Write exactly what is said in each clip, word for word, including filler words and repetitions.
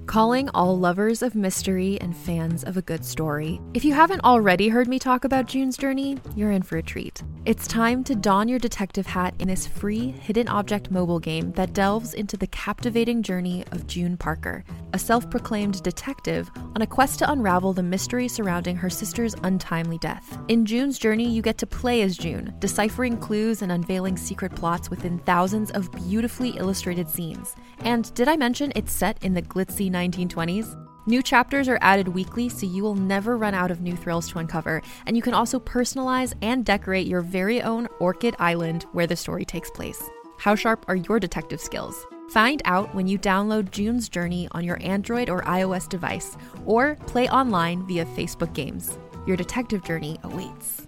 Calling all lovers of mystery and fans of a good story. If you haven't already heard me talk about June's Journey, you're in for a treat. It's time to don your detective hat in this free hidden object mobile game that delves into the captivating journey of June Parker, a self-proclaimed detective on a quest to unravel the mystery surrounding her sister's untimely death. In June's Journey, you get to play as June, deciphering clues and unveiling secret plots within thousands of beautifully illustrated scenes. And did I mention it's set in the glitzy nineteen twenties? New chapters are added weekly, so you will never run out of new thrills to uncover, and you can also personalize and decorate your very own Orchid Island where the story takes place. How sharp are your detective skills? Find out when you download June's Journey on your Android or iOS device, or play online via Facebook Games. Your detective journey awaits.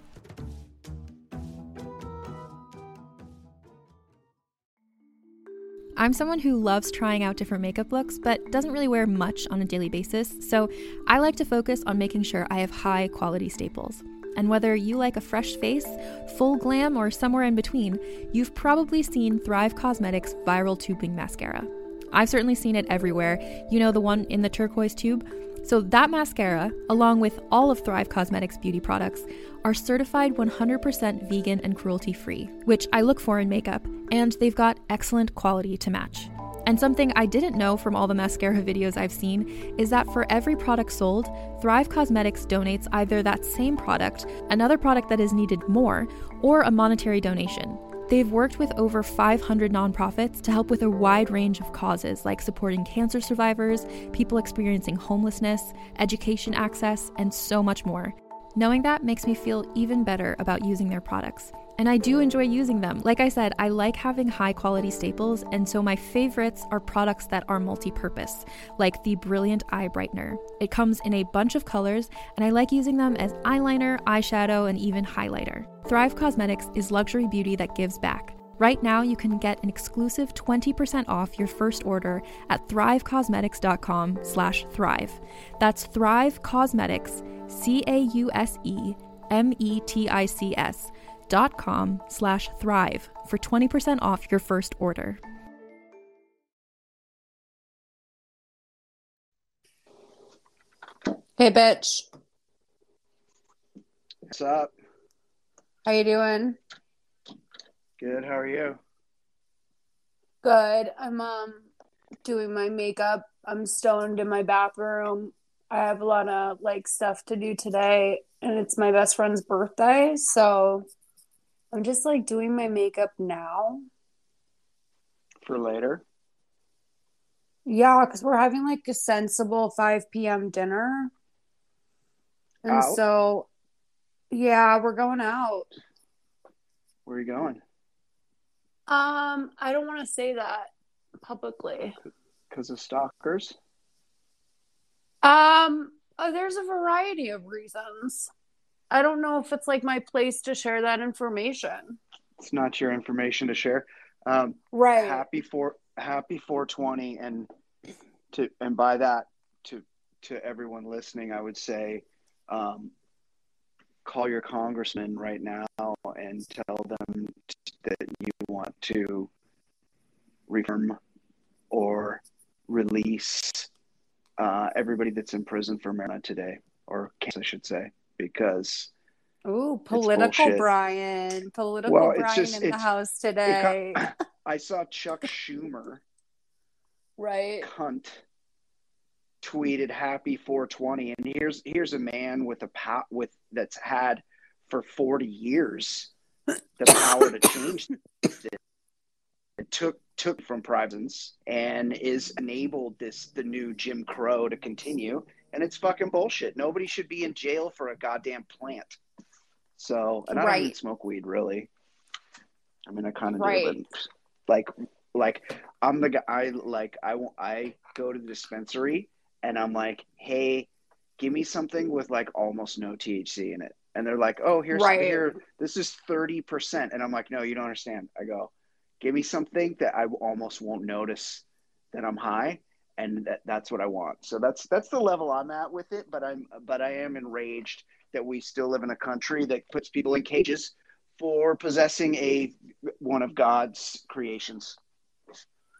I'm someone who loves trying out different makeup looks, but doesn't really wear much on a daily basis, so I like to focus on making sure I have high quality staples. And whether you like a fresh face, full glam, or somewhere in between, you've probably seen Thrive Causemetics Viral Tubing Mascara. I've certainly seen it everywhere. You know, the one in the turquoise tube? So that mascara, along with all of Thrive Causemetics beauty products, are certified one hundred percent vegan and cruelty-free, which I look for in makeup, and they've got excellent quality to match. And something I didn't know from all the mascara videos I've seen is that for every product sold, Thrive Causemetics donates either that same product, another product that is needed more, or a monetary donation. They've worked with over five hundred nonprofits to help with a wide range of causes like supporting cancer survivors, people experiencing homelessness, education access, and so much more. Knowing that makes me feel even better about using their products. And I do enjoy using them. Like I said, I like having high quality staples, and so my favorites are products that are multi-purpose, like the Brilliant Eye Brightener. It comes in a bunch of colors, and I like using them as eyeliner, eyeshadow, and even highlighter. Thrive Causemetics is luxury beauty that gives back. Right now, you can get an exclusive twenty percent off your first order at thrivecausemetics.com slash thrive. That's Thrive Causemetics, C A U S E M E T I C S dot com slash thrive for twenty percent off your first order. Hey, bitch. What's up? How you doing? Good. How are you? Good. I'm um doing my makeup. I'm stoned in my bathroom. I have a lot of like stuff to do today, and it's my best friend's birthday, so I'm just like doing my makeup now. For later? Yeah, because we're having like a sensible five p.m. dinner. And Out? so, yeah, we're going out. Where are you going? Um, I don't want to say that publicly. Because of stalkers? Um, uh, there's a variety of reasons. I don't know if it's like my place to share that information. It's not your information to share. Um, Right. Happy four, happy four twenty, and to and by that to to everyone listening, I would say, um, call your congressman right now and tell them that you want to reform or release uh, everybody that's in prison for marijuana today, or case, I should say, because Ooh, political bullshit. Brian. Political Well, it's Brian just- in the it's- house It today. got- I saw Chuck Schumer, Right. cunt, tweeted happy four twenty, and here's here's a man with a pow- with that's had for forty years the power to change it. It took took from prisons and is enabled this the new Jim Crow to continue, and it's fucking bullshit. Nobody should be in jail for a goddamn plant. So, and I don't even Right. smoke weed, really. I mean, I kind of Right. do, but like, like I'm the guy. I like I won't. I go to the dispensary and I'm like, hey, give me something with like almost no T H C in it, and they're like, oh, here's Right. here, this is thirty percent, and I'm like, no, you don't understand. I go, give me something that I almost won't notice that I'm high, and that, that's what I want. So that's that's the level I'm at with it. But I'm but I am enraged that we still live in a country that puts people in cages for possessing a one of God's creations.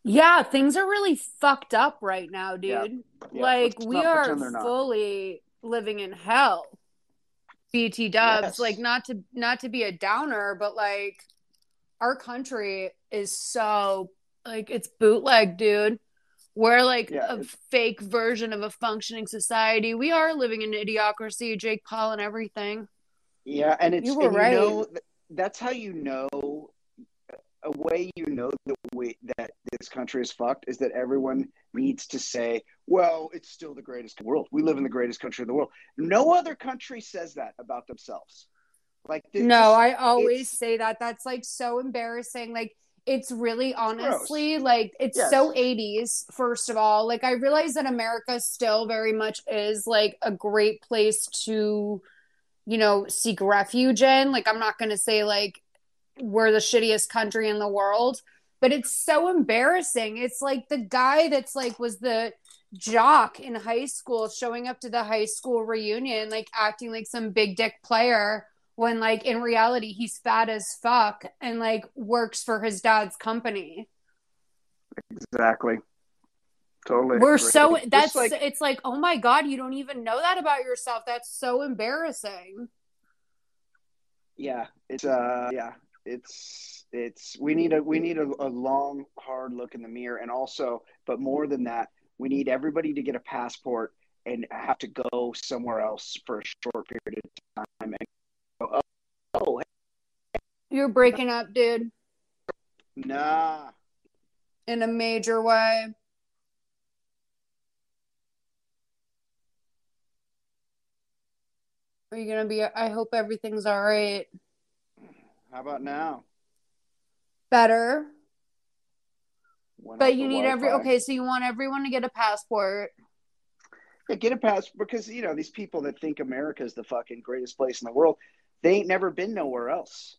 Yeah, things are really fucked up right now, dude. Yeah. Yeah. Like, Let's we not are pretend they're not. fully living in hell. B T dubs, Yes. like, not to not to be a downer, but like our country is so like it's bootleg, dude. We're like Yeah, a it's- fake version of a functioning society. We are living in idiocracy, Jake Paul and everything. Yeah, and it's You were and you right. know that's how you know a way you know the way that this country is fucked is that everyone needs to say, well, it's still the greatest in the world. We live in the greatest country in the world. No other country says that about themselves. Like No, just, I always say that. That's like so embarrassing. Like it's really honestly gross. like it's Yes. so eighties, first of all. Like I realize that America still very much is like a great place to, you know, seek refuge in. Like I'm not going to say like we're the shittiest country in the world, but it's so embarrassing. It's like the guy that's like was the jock in high school showing up to the high school reunion, like acting like some big dick player when like in reality he's fat as fuck and like works for his dad's company. Exactly. Totally. We're agree. so Just that's like, it's like, oh my God, you don't even know that about yourself. That's so embarrassing. yeah, it's uh yeah, it's it's we need a we need a, a long, hard look in the mirror, and also, but more than that, we need everybody to get a passport and have to go somewhere else for a short period of time and go, oh, oh You're breaking up, dude, nah. in a major way. Are you gonna be? I hope everything's all right. How about now? Better. Went But off you the need Wi-Fi. every okay, so you want everyone to get a passport. Yeah, get a pass because you know these people that think America is the fucking greatest place in the world, they ain't never been nowhere else.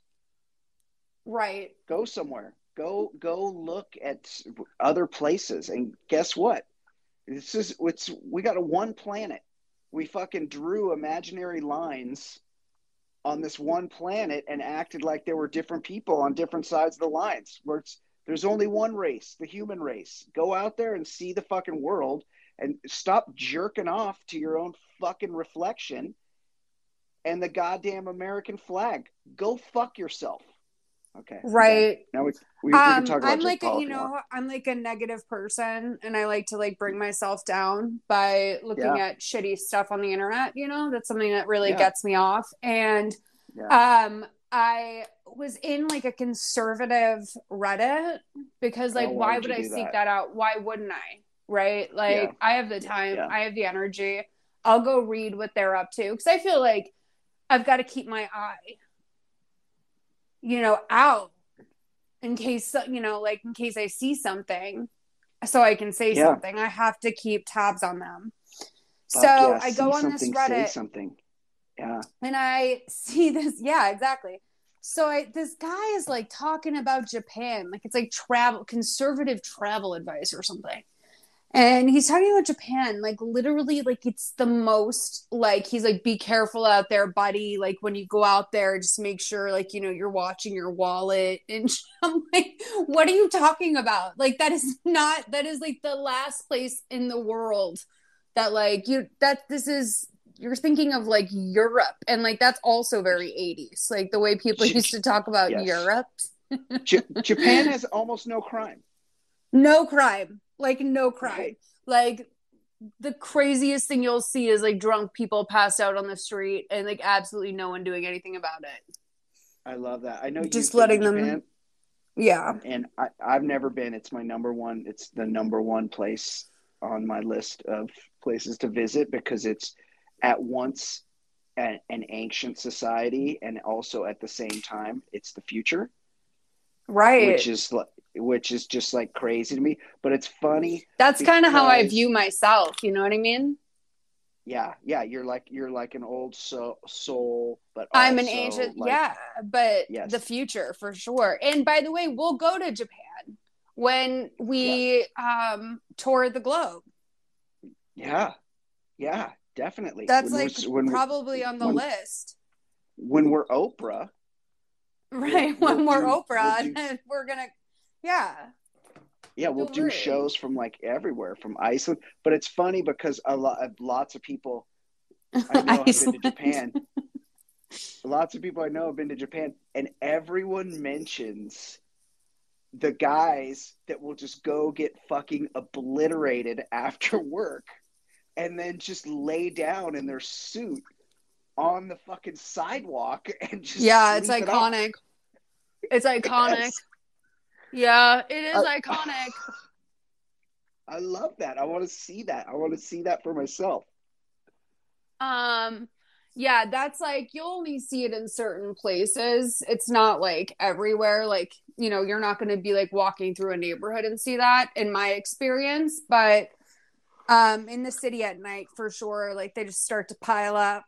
Right. Go somewhere. Go go look at other places, and guess what? This is it's we got a one planet. We fucking drew imaginary lines on this one planet and acted like there were different people on different sides of the lines. Where it's there's only one race, the human race. Go out there and see the fucking world and stop jerking off to your own fucking reflection and the goddamn American flag. Go fuck yourself. Okay. Right. Okay. Now we, we, we Um, can talk about I'm Jake like, a, Paul you if you know, want. I'm like a negative person and I like to like bring myself down by looking Yeah. at shitty stuff on the internet, you know, that's something that really Yeah. gets me off. And, Yeah. um, I was in like a conservative Reddit because like, Oh, why, why would would you I do seek that? that out? Why wouldn't I? Right. Like Yeah. I have the time, Yeah. I have the energy. I'll go read what they're up to. Cause I feel like I've got to keep my eye, you know, out in case, you know, like in case I see something so I can say Yeah. something. I have to keep tabs on them. Fuck So yeah. I See go on this something, say Reddit something. Yeah. and I see this. Yeah, exactly. So I, this guy is like talking about Japan, like it's like travel, conservative travel advice or something. And he's talking about Japan, like literally, like it's the most, like he's like, be careful out there, buddy. Like when you go out there, just make sure, like, you know, you're watching your wallet. And I'm like, what are you talking about? Like that is not, that is like the last place in the world that like you, that this is, you're thinking of like Europe. And like that's also very eighties, like the way people J- used to talk about yes. Europe. J- Japan has almost no crime. No crime. Like no crime. Right. Like the craziest thing you'll see is like drunk people passed out on the street and like absolutely no one doing anything about it. I love that. I know Just you've letting been to them. Japan, Yeah. and I, I've never been. It's my number one. It's the number one place on my list of places to visit because it's at once an, an ancient society and also at the same time it's the future. Right. Which is like. Which is just like crazy to me, but it's funny. That's kind of how I because- view myself. You know what I mean? Yeah, yeah. You're like you're like an old soul, soul but I'm an also, ancient, like, yeah, but Yes. the future for sure. And by the way, we'll go to Japan when we um tour the globe. Yeah, yeah, definitely. That's When like we're- when, probably on the when- list. when we're Oprah, Right. we'll when we're do- Oprah, we'll do- and we're gonna, yeah. Yeah, we'll Don't do worry. shows from like everywhere, from Iceland. But it's funny because a lot, lots of people I know have been to Japan. Lots of people I know have been to Japan, and everyone mentions the guys that will just go get fucking obliterated after work and then just lay down in their suit on the fucking sidewalk and just yeah, it's sleep it iconic. off. It's iconic. Yes. Yeah, it is I, iconic. I love that. I want to see that. I want to see that for myself. Um, yeah, that's like, you'll only see it in certain places. It's not like everywhere. Like, you know, you're not going to be like walking through a neighborhood and see that, in my experience. But um, in the city at night, for sure, like they just start to pile up.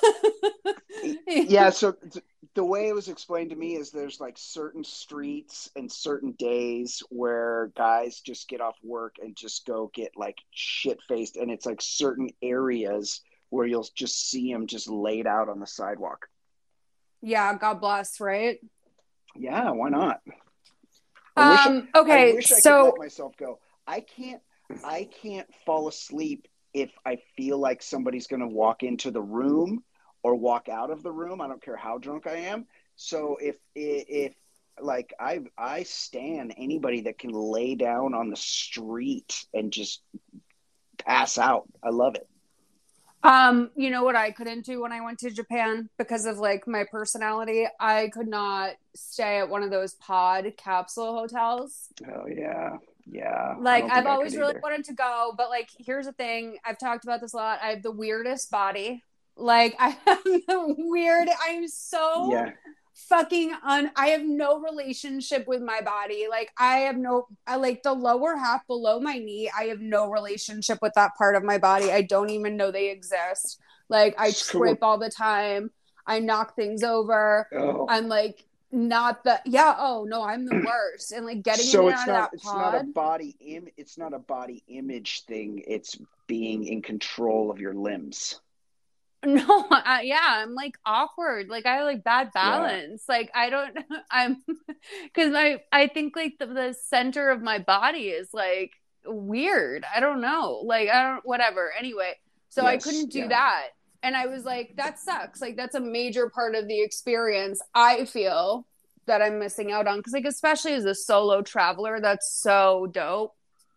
Yeah, so th- the way it was explained to me is there's like certain streets and certain days where guys just get off work and just go get like shit faced, and it's like certain areas where you'll just see them just laid out on the sidewalk. Yeah, God bless, right? Yeah, why not? I wish Um, I, okay, I wish I so could let myself go. I can't I can't fall asleep if I feel like somebody's going to walk into the room or walk out of the room. I don't care how drunk I am. So if if like I I stand anybody that can lay down on the street and just pass out. I love it. Um, you know what I couldn't do when I went to Japan because of like my personality? I could not stay at one of those pod capsule hotels. Oh yeah. Yeah. Like I've always really wanted to go, but like here's the thing, I've talked about this a lot. I have the weirdest body. Like I have the weird, I'm so yeah. fucking un I have no relationship with my body. Like I have no I like the lower half below my knee, I have no relationship with that part of my body. I don't even know they exist. Like I trip all the time. I knock things over. Oh. I'm like not the yeah oh no I'm the worst, and like getting so in it's and not out of that it's pod, not a body im it's not a body image thing, it's being in control of your limbs. No, I, yeah, I'm like awkward. Like I have like bad balance. Yeah. Like I don't, I'm, because I I think like the, the center of my body is like weird. I don't know. Like I don't, whatever. Anyway, so yes, I couldn't do yeah. that, and I was like, that sucks. Like that's a major part of the experience. I feel that I'm missing out on, because like especially as a solo traveler, that's so dope.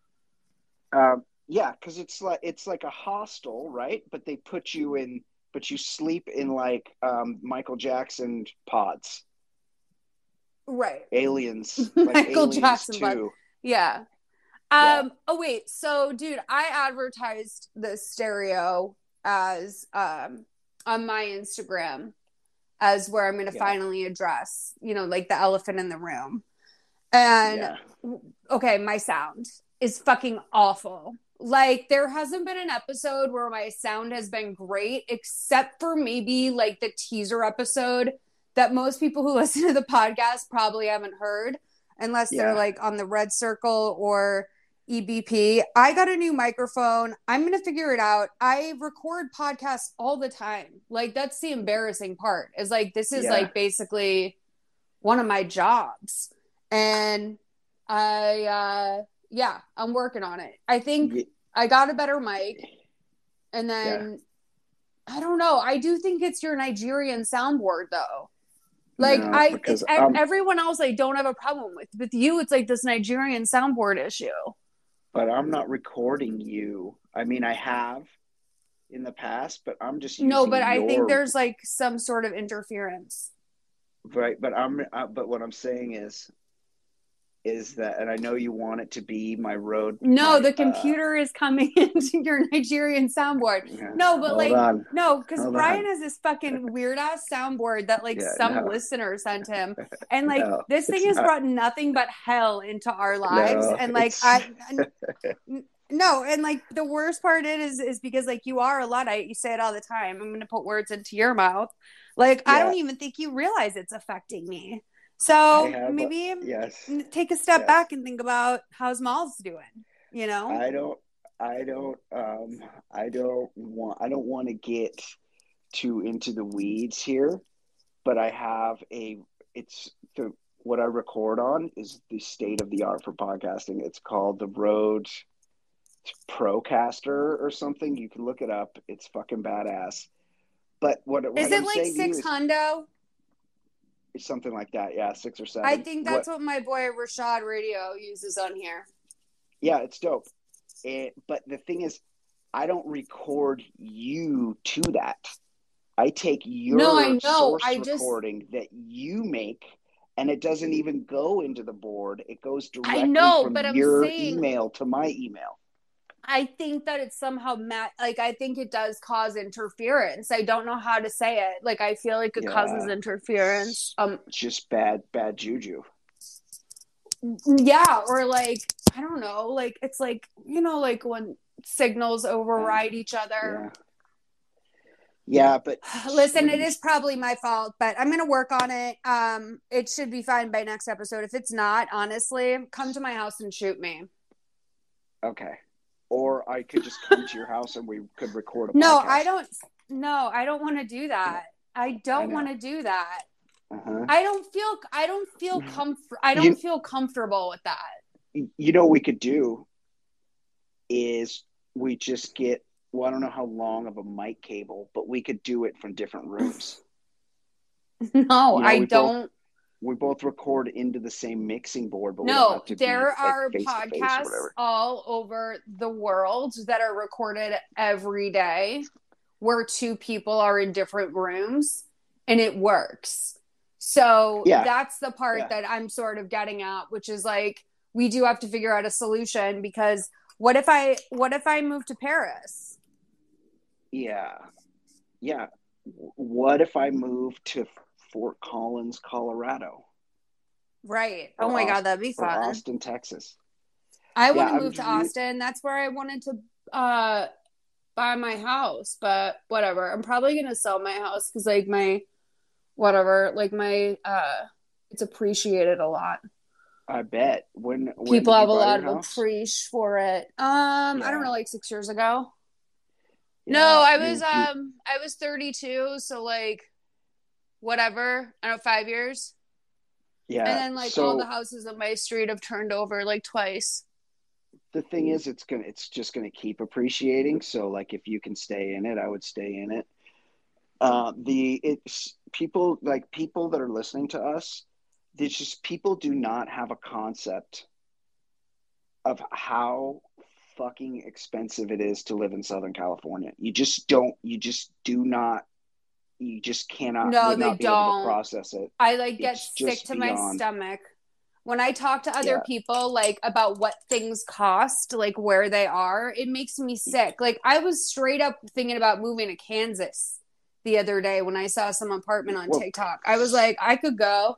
Um. Yeah, because it's like it's like a hostel, right? But they put you in. But you sleep in like um, Michael Jackson pods, right? Aliens, like Michael Aliens Jackson too. Yeah. Um. Yeah. Oh wait. So, dude, I advertised the stereo as um on my Instagram as where I'm going to yeah. finally address, you know, like the elephant in the room. And yeah. okay, my sound is fucking awful. Like there hasn't been an episode where my sound has been great, except for maybe like the teaser episode that most people who listen to the podcast probably haven't heard, unless yeah. they're like on the Red Circle or E B P. I got a new microphone. I'm going to figure it out. I record podcasts all the time. Like that's the embarrassing part, is like, this is yeah. like basically one of my jobs. And I, uh, yeah, I'm working on it. I think yeah. I got a better mic, and then yeah. I don't know. I do think it's your Nigerian soundboard though. Like no, I, it's, um, everyone else I don't have a problem with. With you, it's like this Nigerian soundboard issue. But I'm not recording you. I mean, I have in the past, but I'm just using no. But your... I think there's like some sort of interference. Right, but I'm. Uh, but what I'm saying is. Is that, and I know you want it to be my road. No, my, the computer uh, is coming into your Nigerian soundboard. Yeah, no, but like, on. no, because Brian on. has this fucking weird ass soundboard that like yeah, some no. listener sent him, and like no, this thing has not. brought nothing but hell into our lives, no, and like I. No, and like the worst part is is because like you are a Luddite, you say it all the time. I'm gonna put words into your mouth. Like yeah. I don't even think you realize it's affecting me. So have, maybe uh, yes. take a step yes. back and think about how Smalls doing. You know, I don't, I don't, um, I don't want, I don't want to get too into the weeds here, but I have a. It's the what I record on is the state of the art for podcasting. It's called the Rode Procaster or something. You can look it up. It's fucking badass. But what, what is it I'm like saying six is, hundo? it's something like that. Yeah, six or seven. I think that's what, what my boy Rashad Radio uses on here. Yeah, it's dope. It, but the thing is, I don't record you to that. I take your no, I know. source I just... recording that you make, and it doesn't even go into the board. It goes directly I know, from but I'm your saying, email to my email. I think that it's somehow ma- like I think it does cause interference. I don't know how to say it. Like I feel like it Yeah. causes interference. Um, just bad, bad juju. Yeah, or like I don't know. Like it's like you know, like when signals override yeah. each other. Yeah, yeah but listen, it is probably my fault, but I'm gonna work on it. Um, it should be fine by next episode. If it's not, honestly, come to my house and shoot me. Okay. Or I could just come to your house and we could record a no, podcast. No, I don't. No, I don't want to do that. I don't want to do that. Uh-huh. I don't feel. I don't feel comfort. I don't you, feel comfortable with that. You know what we could do is we just get. Well, I don't know how long of a mic cable, but we could do it from different rooms. No, you know, I don't. Both, we both record into the same mixing board, but no, we don't have to there be, are like, podcasts all over the world that are recorded every day where two people are in different rooms and it works. So yeah. that's the part yeah. that I'm sort of getting at, which is like, we do have to figure out a solution because what if I, what if I move to Paris? Yeah. Yeah. What if I move to Fort Collins, Colorado? Right. Oh my Austin, God, that'd be fun. Or Austin, Texas. I yeah, want to move I'm, to Austin. That's where I wanted to uh, buy my house, but whatever. I'm probably going to sell my house because like my, whatever, like my, uh, it's appreciated a lot. I bet. When, when people have a lot of appreciation for it. Um, yeah. I don't know, like six years ago. Yeah, no, I was you, um I was thirty-two, so like whatever. I don't know, five years. Yeah. And then like so, all the houses on my street have turned over like twice. The thing is it's gonna it's just gonna keep appreciating. So like if you can stay in it, I would stay in it. Uh the it's people like people that are listening to us, there's just people do not have a concept of how fucking expensive it is to live in Southern California. You just don't, you just do not, you just cannot, no, would they not be don't. able to process it. I like get it's sick to beyond. my stomach. When I talk to other yeah. people, like about what things cost, like where they are, it makes me sick. Like I was straight up thinking about moving to Kansas the other day when I saw some apartment on well, TikTok. I was like, I could go.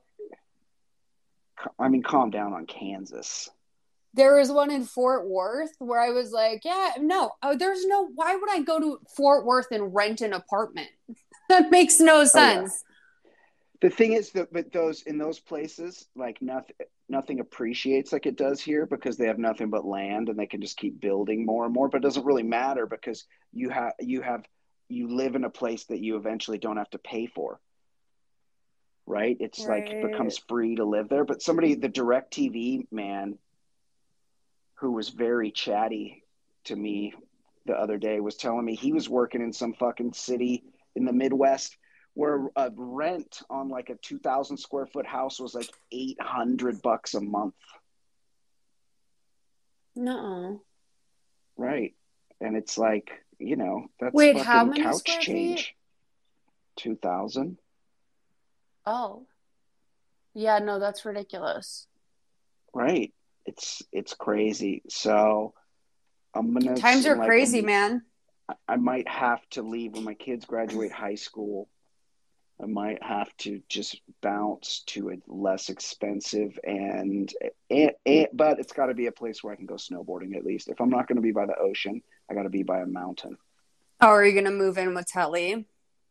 I mean, calm down on Kansas. There was one in Fort Worth where I was like, yeah, no, oh, there's no, why would I go to Fort Worth and rent an apartment? That makes no sense. Oh, yeah. The thing is that, but those, in those places, like nothing, nothing appreciates like it does here because they have nothing but land and they can just keep building more and more, but it doesn't really matter because you have, you have, you live in a place that you eventually don't have to pay for. Right. It's right. like, it becomes free to live there. But somebody, the DirecTV man, who was very chatty to me the other day, was telling me he was working in some fucking city in the Midwest where a rent on like a two thousand square foot house was like eight hundred bucks a month. No. Right. And it's like, you know, that's Wait, fucking how many couch square change. Feet? two thousand. Oh. Yeah, no, that's ridiculous. Right. It's it's crazy. So I'm gonna times are like, crazy, I'm, man. I might have to leave when my kids graduate high school. I might have to just bounce to a less expensive and, and, and but it's got to be a place where I can go snowboarding at least. If I'm not going to be by the ocean, I got to be by a mountain. Oh, are you going to move in with Telly?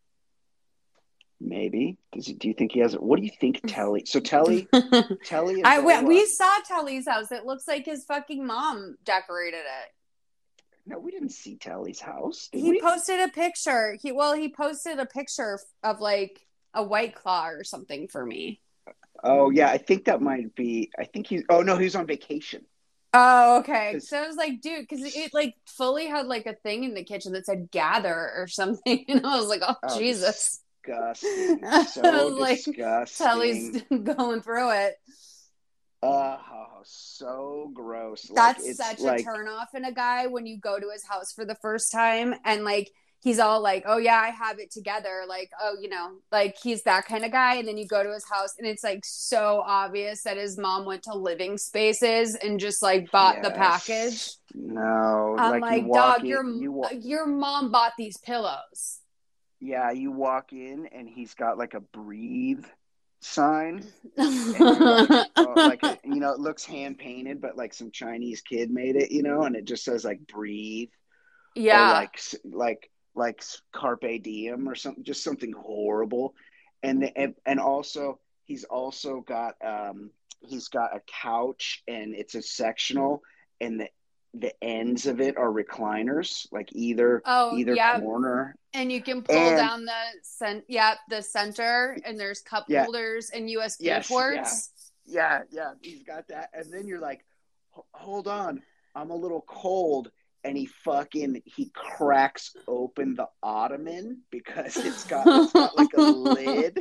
Maybe. Does he, do you think he has it? What do you think, Telly? So Telly, Telly. I went. We saw Telly's house. It looks like his fucking mom decorated it. No, we didn't see Telly's house. Did he we? posted a picture. He well, he posted a picture of like a White Claw or something for me. Oh yeah, I think that might be. I think he's. Oh no, he's on vacation. Oh, okay. So I was like, dude, because it like fully had like a thing in the kitchen that said "gather" or something, and I was like, oh, Oh, Jesus, disgusting! So I was like, disgusting. Telly's going through it. Uh, oh, so gross. That's like, it's such like, a turnoff in a guy when you go to his house for the first time and like he's all like, oh yeah, I have it together. Like, oh, you know, like he's that kind of guy. And then you go to his house and it's like so obvious that his mom went to Living Spaces and just like bought yes. the package. No, I'm like, like, you walk dog, in, your you wa- your mom bought these pillows. Yeah, you walk in and he's got like a breathe sign. And you're like, oh, like a, you know, it looks hand painted, but like some Chinese kid made it, you know, and it just says like breathe. Yeah. Or like like like carpe diem or something, just something horrible. And the, and, and also he's also got um he's got a couch and it's a sectional, and the the ends of it are recliners, like either oh, either yep. corner. And you can pull and, down the cent- yeah, the center, and there's cup yeah, holders and U S B yes, ports. Yeah, yeah, yeah. He's got that. And then you're like, hold on, I'm a little cold. And he fucking he cracks open the ottoman because it's got it's got like a lid.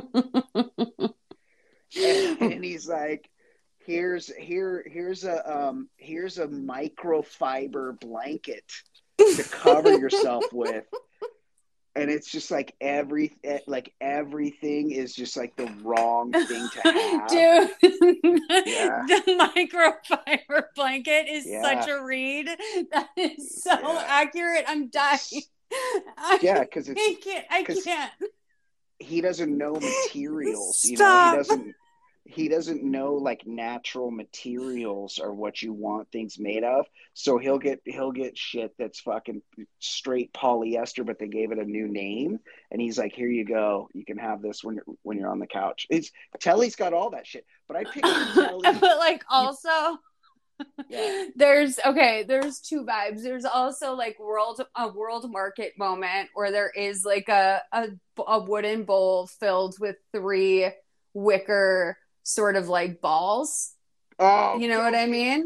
and, and he's like, here's here here's a um here's a microfiber blanket to cover yourself with. And it's just like every like everything is just like the wrong thing to have. Dude, yeah. The microfiber blanket is yeah. such a read. That is so yeah. accurate. I'm dying. Yeah, because it's I can't. I can't. He doesn't know materials. Stop. You know, he doesn't. He doesn't know like natural materials are what you want things made of. So he'll get he'll get shit that's fucking straight polyester, but they gave it a new name. And he's like, "Here you go. You can have this when you're when you're on the couch." It's Telly's got all that shit. But I picture Telly. But like also, yeah. There's okay. There's two vibes. There's also like world a world market moment where there is like a a, a wooden bowl filled with three wicker sort of like balls. Oh, you know what I mean?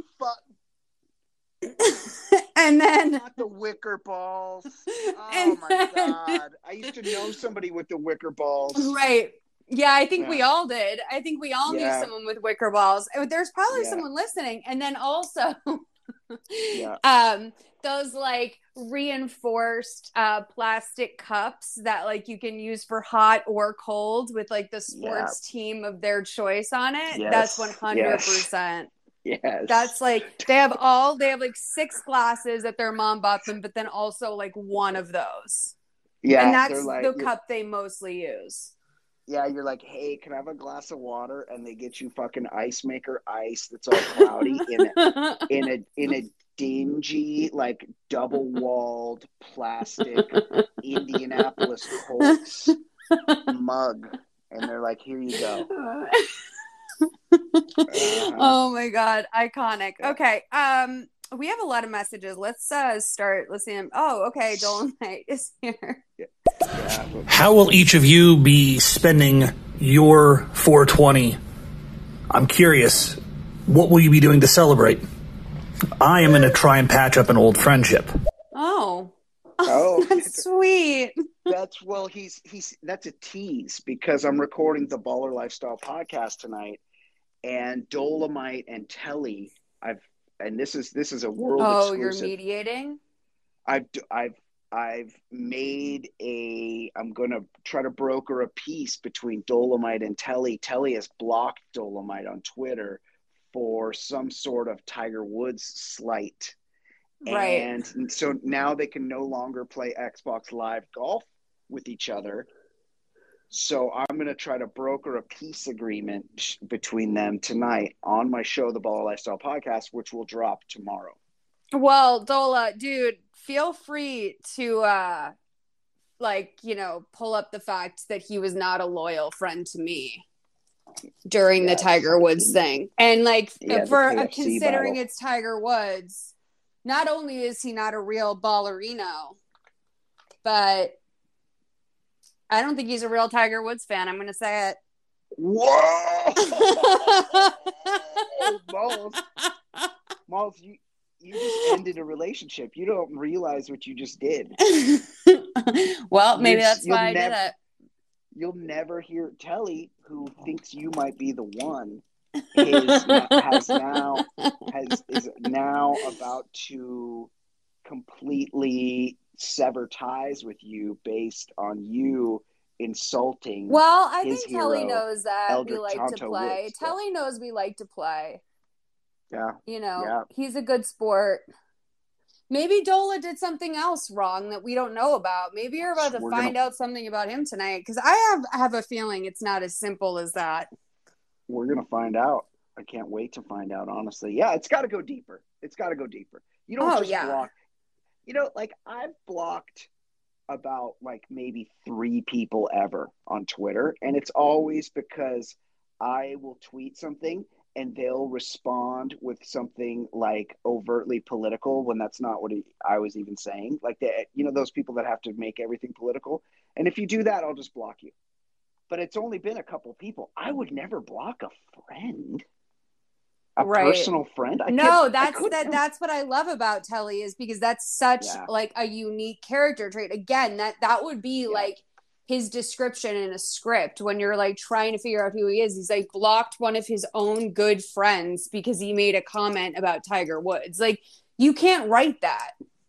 Fuck. And then not the wicker balls. Oh my then, god! I used to know somebody with the wicker balls. Right? Yeah, I think yeah. we all did. I think we all yeah. knew someone with wicker balls. There's probably yeah. someone listening. And then also, yeah. um, those like reinforced uh, plastic cups that like you can use for hot or cold with like the sports yeah. team of their choice on it. Yes. That's one hundred percent. Yes. That's like, they have all, they have like six glasses that their mom bought them, but then also like one of those. Yeah. And that's like, the cup they mostly use. Yeah, you're like, hey, can I have a glass of water? And they get you fucking ice maker ice that's all cloudy in a, in a in a dingy, like double walled plastic Indianapolis Colts mug, and they're like, here you go. Uh-huh. Oh my god, iconic. Okay, um, we have a lot of messages. Let's uh start listening. Oh, okay, Dolomite is here. Yeah. Yeah. How will each of you be spending your four twenty? I'm curious. What will you be doing to celebrate? I am going to try and patch up an old friendship. Oh. Oh, that's sweet. That's well, he's he's that's a tease because I'm recording the Baller Lifestyle podcast tonight, and Dolomite and Telly, I've and this is this is a world oh, exclusive. You're mediating? I've I've I've made a I'm gonna try to broker a peace between Dolomite and Telly. Telly has blocked Dolomite on Twitter for some sort of Tiger Woods slight. Right. And so now they can no longer play Xbox Live Golf with each other. So I'm going to try to broker a peace agreement between them tonight on my show, the Baller Lifestyle Podcast, which will drop tomorrow. Well, Dola, dude, feel free to, uh, like, you know, pull up the fact that he was not a loyal friend to me during yes. the Tiger Woods thing. And, like, yeah, for uh, considering battle. It's Tiger Woods, not only is he not a real ballerino, but I don't think he's a real Tiger Woods fan. I'm going to say it. Whoa! Malls, Malls, you you just ended a relationship. You don't realize what you just did. Well, maybe You're- that's you'll why I nev- did it. You'll never hear Telly, who thinks you might be the one, is has now has is now about to completely sever ties with you based on you insulting. Well, I his think Telly hero, knows that we Eldrick like to Tonto play. Woods. Telly knows we like to play. Yeah, You know, yeah. he's a good sport. Maybe Dola did something else wrong that we don't know about. Maybe you're about to We're find gonna- out something about him tonight, because I have I have a feeling it's not as simple as that. We're gonna find out. I can't wait to find out. Honestly, yeah, it's got to go deeper. It's got to go deeper. You don't Oh, just yeah. block. You know, like I've blocked about like maybe three people ever on Twitter, and it's always because I will tweet something and they'll respond with something like overtly political when that's not what I was even saying. Like, they, you know, those people that have to make everything political. And if you do that, I'll just block you. But it's only been a couple people. I would never block a friend, a Right. personal friend. I No, can't- I that's couldn't- that. That's what I love about Telly, is because that's such Yeah. like a unique character trait. Again, that that would be Yeah. like his description in a script when you're like trying to figure out who he is. He's like blocked one of his own good friends because he made a comment about Tiger Woods. Like, you can't write that.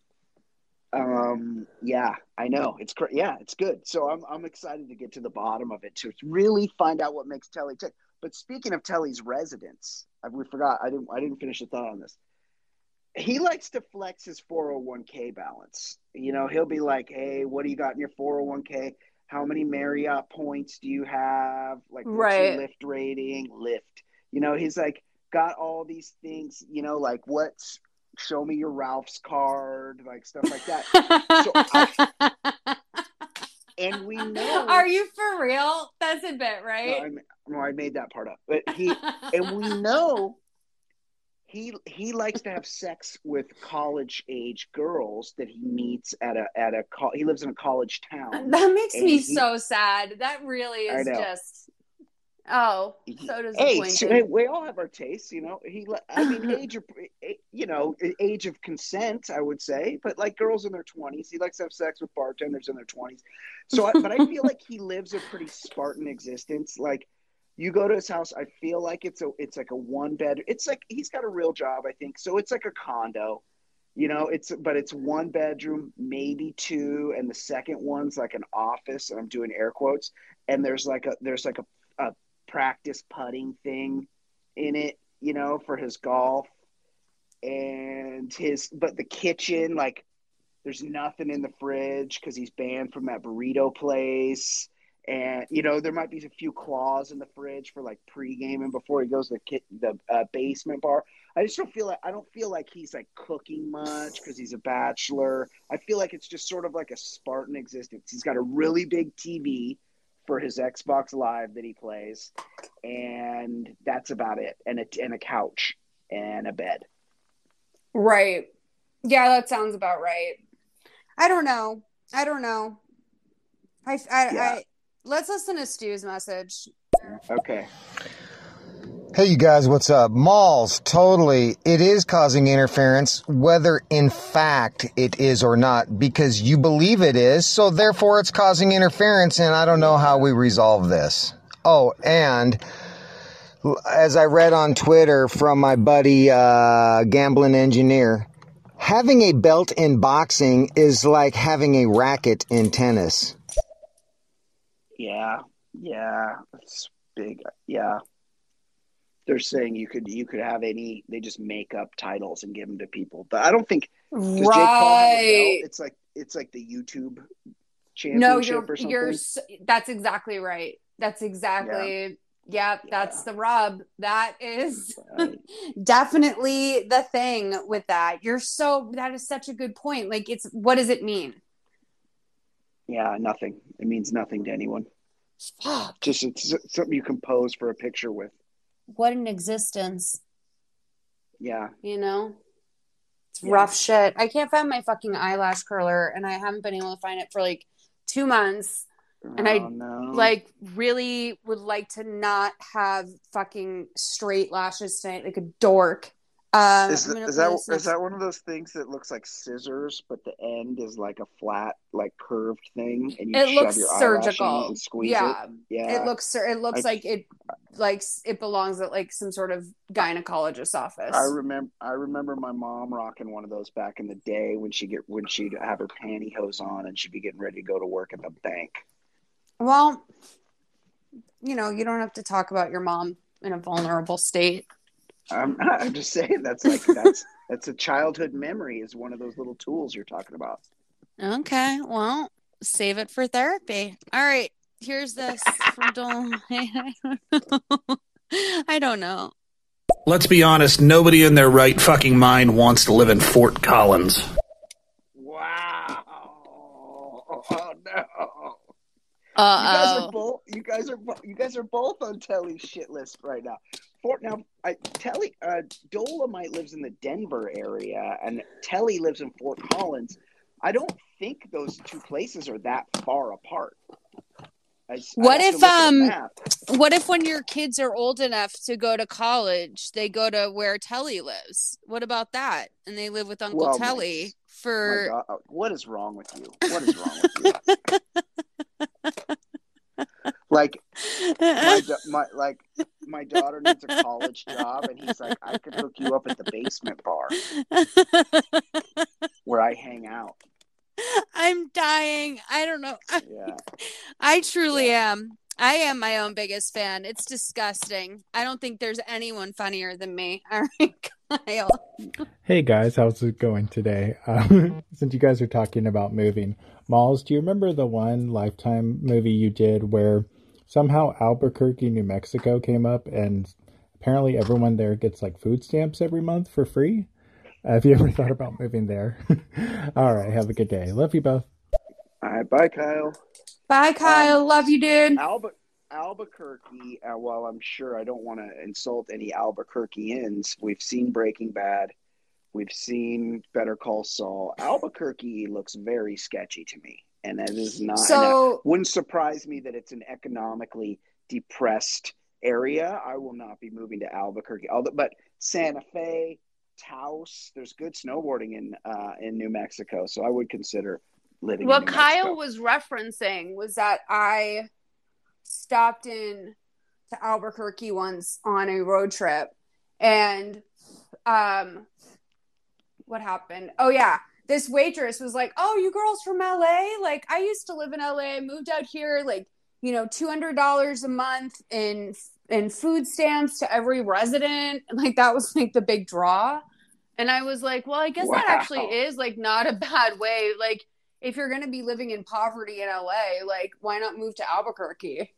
Um. Yeah, I know. It's cra- yeah, it's good. So I'm I'm excited to get to the bottom of it, to really find out what makes Telly tick. But speaking of Telly's residence, I, we forgot. I didn't. I didn't finish the thought on this. He likes to flex his four oh one k balance. You know, he'll be like, "Hey, what do you got in your four oh one k? How many Marriott points do you have? Like, what's Right. your Lyft rating? Lyft." You know, he's like got all these things. You know, like what's show me your Ralph's card, like stuff like that. So I, and we know. Are you for real? That's a bit, No, right? I, no, I made that part up. But he and we know he he likes to have sex with college age girls that he meets at a at a co- he lives in a college town. That makes And me he- so sad. That really I is know. just oh, so Hey, disappointing. so, hey, we all have our tastes, you know. He, li- I mean, age of, you know, age of consent, I would say. But like girls in their twenties, he likes to have sex with bartenders in their twenties. So, I, but I feel like he lives a pretty Spartan existence. Like, you go to his house, I feel like it's a, it's like a one bed. It's like he's got a real job, I think. So it's like a condo, you know. It's but it's one bedroom, maybe two, and the second one's like an office. And I'm doing air quotes. And there's like a there's like a, a practice putting thing in it, you know, for his golf. And his but the kitchen, like there's nothing in the fridge because he's banned from that burrito place. And you know, there might be a few claws in the fridge for like pre-gaming before he goes to the kit, the uh, basement bar. I just don't feel like I don't feel like he's like cooking much because he's a bachelor. I feel like it's just sort of like a Spartan existence. He's got a really big T V for his Xbox Live that he plays, and that's about it. And a and a couch and a bed. Right. Yeah, that sounds about right. I don't know. I don't know. I, I, Yeah. I let's listen to Stu's message. Okay. Hey, you guys, what's up? Malls, totally. It is causing interference, whether in fact it is or not, because you believe it is, so therefore it's causing interference, and I don't know how we resolve this. Oh, and as I read on Twitter from my buddy, uh, Gambling Engineer, having a belt in boxing is like having a racket in tennis. Yeah. Yeah. It's big. Yeah. They're saying you could you could have any. They just make up titles and give them to people, but I don't think. Does Jake Paul have a Right. belt? It's like it's like the YouTube No, championship you're or something. you're s- that's exactly right. That's exactly yeah, that's the rub. That is Right. definitely the thing with that. You're so that is such a good point. Like, it's what does it mean? Yeah, nothing. It means nothing to anyone. Fuck. Just it's something you can pose for a picture with. What an existence, Yeah. you know? It's Yeah. rough shit. I can't find my fucking eyelash curler, and I haven't been able to find it for like two months. And I Oh, no. like really would like to not have fucking straight lashes tonight, like a dork. Um, Is, I'm th- gonna is play that this is next- that one of those things that looks like scissors, but the end is like a flat, like curved thing, and you It shove looks your eyelash in surgical. it and squeeze Yeah. it? Yeah, It looks sur- it looks I- like it like it belongs at like some sort of gynecologist's office. I remember. I remember my mom rocking one of those back in the day when she get when she'd have her pantyhose on and she'd be getting ready to go to work at the bank. Well, you know, you don't have to talk about your mom in a vulnerable state. I'm, I'm just saying that's like that's that's a childhood memory. Is one of those little tools you're talking about. Okay, well, save it for therapy. All right, here's this from Dole. I don't know. Let's be honest, nobody in their right fucking mind wants to live in Fort Collins. Wow! Oh no! Uh You guys are both. You guys are. bo- You guys are both on Telly's shit list right now. Fort now. I, Telly. Uh, Dolomite lives in the Denver area, and Telly lives in Fort Collins. I don't think those two places are that far apart. I, What I'd have if, to look at a um, map. What if when your kids are old enough to go to college, they go to where Telly lives? What about that? And they live with Uncle Well, my- Telly My for. God, what is wrong with you? What is wrong with you? Like my, da- my like my daughter needs a college job, and he's like, I could hook you up at the basement bar where I hang out. I'm dying. I don't know. Yeah. I truly am. I am my own biggest fan. It's disgusting. I don't think there's anyone funnier than me. All right, Kyle. Hey guys, how's it going today? Um, since you guys are talking about moving, Malls, do you remember the one Lifetime movie you did where somehow Albuquerque, New Mexico came up and apparently everyone there gets like food stamps every month for free? Uh, have you ever thought about moving there? All right, have a good day. Love you both. All right, bye, Kyle. Bye, Kyle. Um, Love you, dude. Albu- Albuquerque, uh, while I'm sure I don't want to insult any Albuquerqueans, we've seen Breaking Bad. We've seen Better Call Saul. Albuquerque looks very sketchy to me. And that is not, So- and it wouldn't surprise me that it's an economically depressed area. I will not be moving to Albuquerque. Although, but Santa Fe, Taos, there's good snowboarding in uh, in New Mexico. So I would consider living What in New Kyle Mexico. was referencing was that I stopped in to Albuquerque once on a road trip, and um, what happened? Oh yeah, this waitress was like, "Oh, you girls from L A? Like, I used to live in L A. I moved out here, like, you know, two hundred dollars a month in in food stamps to every resident." And like that was like the big draw. And I was like, well, I guess that Wow. actually is like not a bad way. Like, if you're going to be living in poverty in L A, like, why not move to Albuquerque?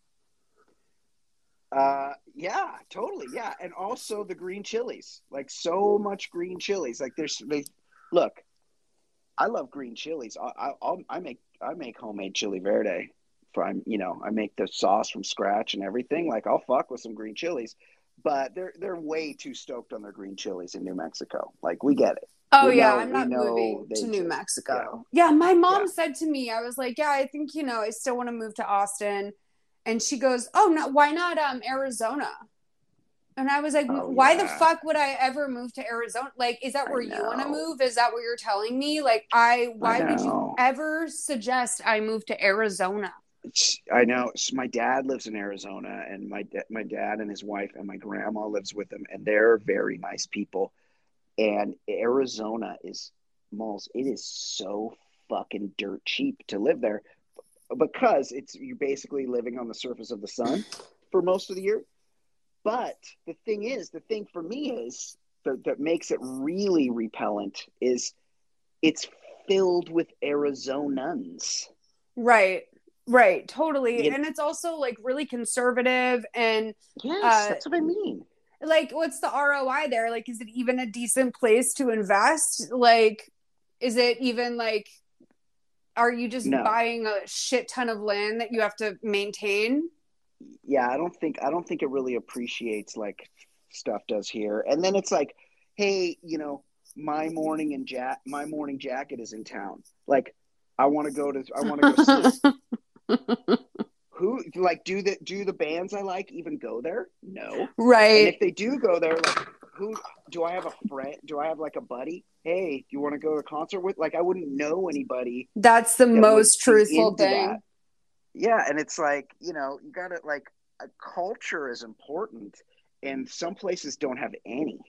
Uh, yeah, totally. Yeah. And also the green chilies, like so much green chilies. Like there's, they look, I love green chilies. I, I, I'll, I make, I make homemade chili verde for, I'm, you know, I make the sauce from scratch and everything. Like I'll fuck with some green chilies, but they're, they're way too stoked on their green chilies in New Mexico. Like we get it. Oh, We yeah, know- I'm we not know moving they to New exist. Mexico. Yeah, my mom Yeah. said to me, I was like, yeah, I think, you know, I still want to move to Austin. And she goes, oh, no, why not um Arizona? And I was like, Oh, why the yeah. fuck would I ever move to Arizona? Like, is that I where you want to know. move? Is that what you're telling me? Like, I, why would you know. ever suggest I move to Arizona? It's, I know. So my dad lives in Arizona, and my da- my dad and his wife and my grandma lives with them, and they're very nice people. And Arizona is malls. It is so fucking dirt cheap to live there because it's you're basically living on the surface of the sun for most of the year. But the thing is, the thing for me is that, that makes it really repellent is it's filled with Arizonans. Right. Right. Totally. Yeah. And it's also like really conservative and Yes, Uh, that's what I mean. like, what's the R O I there? Like, is it even a decent place to invest? Like, is it even like, are you just No. buying a shit ton of land that you have to maintain? Yeah, I don't think I don't think it really appreciates like stuff does here. And then it's like, hey, you know, my morning and jack my morning jacket is in town. Like, I want to go to I want to go sleep. Who like do the do the bands I like even go there? No. Right. And if they do go there, like who do I have a friend? Do I have like a buddy? Hey, do you want to go to a concert with? Like I wouldn't know anybody. That's the that most would be truthful into thing. that. Yeah, and it's like, you know, you got to like a culture is important, and some places don't have any.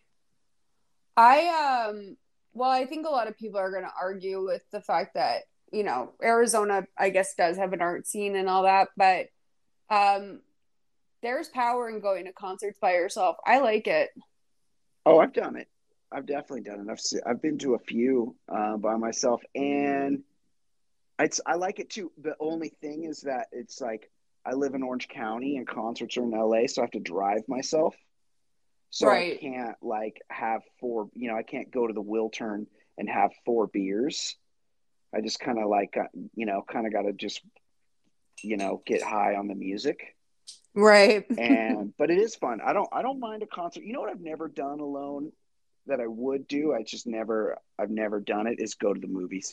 I um well, I think a lot of people are going to argue with the fact that, you know, Arizona, I guess, does have an art scene and all that, but um, there's power in going to concerts by yourself. I like it. Oh, I've done it. I've definitely done it. I've se- I've been to a few uh, by myself, and it's I like it too. The only thing is that it's like I live in Orange County, and concerts are in L A, so I have to drive myself. So Right. I can't like have four. You know, I can't go to the Wiltern and have four beers. I just kind of like, uh, you know, kind of got to just, you know, get high on the music. Right. And, but it is fun. I don't, I don't mind a concert. You know what I've never done alone that I would do? I just never, I've never done it is go to the movies.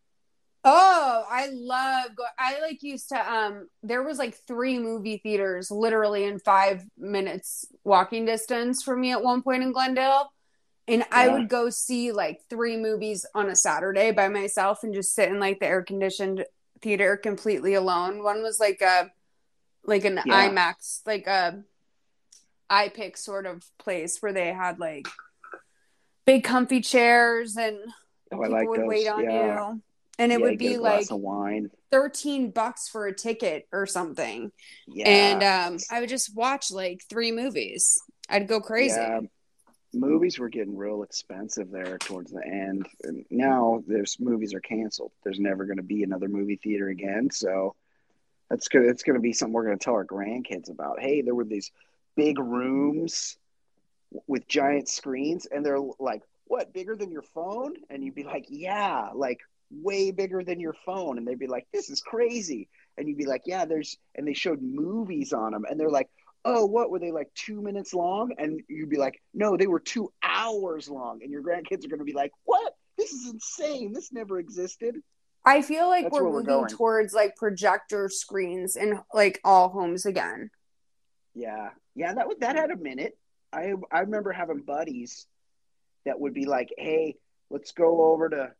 Oh, I love go I like used to um there was like three movie theaters literally in five minutes walking distance from me at one point in Glendale. And I Yeah. would go see like three movies on a Saturday by myself and just sit in like the air conditioned theater completely alone. One was like a like an Yeah. IMAX, like a iPic sort of place where they had like big comfy chairs and Oh, I people like would those. wait on Yeah. you. And it Yeah, would you get be a glass like of wine. thirteen bucks for a ticket or something. Yeah. And um, I would just watch like three movies. I'd go crazy. Yeah. Movies were getting real expensive there towards the end. And now there's movies are canceled. There's never going to be another movie theater again. So that's good. It's going to be something we're going to tell our grandkids about. Hey, there were these big rooms with giant screens, and they're like, what, bigger than your phone? And you'd be like, yeah, like way bigger than your phone. And they'd be like, this is crazy. And you'd be like, yeah, there's, and they showed movies on them, and they're like, oh, what were they, like two minutes long? And you'd be like, no, they were two hours long. And your grandkids are going to be like, what? This is insane. This never existed. I feel like That's we're where we're moving going. towards like projector screens in like all homes again. Yeah. Yeah, that would, that had a minute. I I remember having buddies that would be like, hey, let's go over to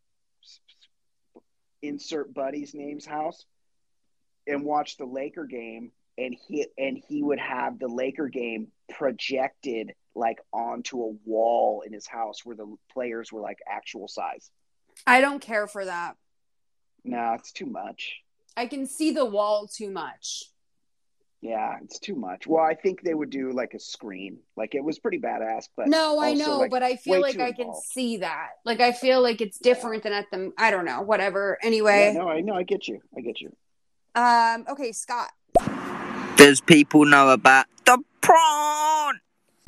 insert buddy's name's house and watch the Laker game. And he and he would have the Laker game projected like onto a wall in his house where the players were like actual size. I don't care for that. No, it's too much. I can see the wall too much. Yeah, it's too much. Well, I think they would do like a screen. Like it was pretty badass, but No, I also, know, like, but I feel way like too I can involved. see that. Like I feel like it's different than at the I don't know, whatever. Anyway. Yeah, no, I know, I get you. I get you. Um okay, Scott. Does people know about the prawn?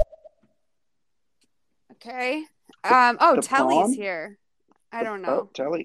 Okay. Um oh, the Telly's prawn? here. I don't Oh, know. Telly.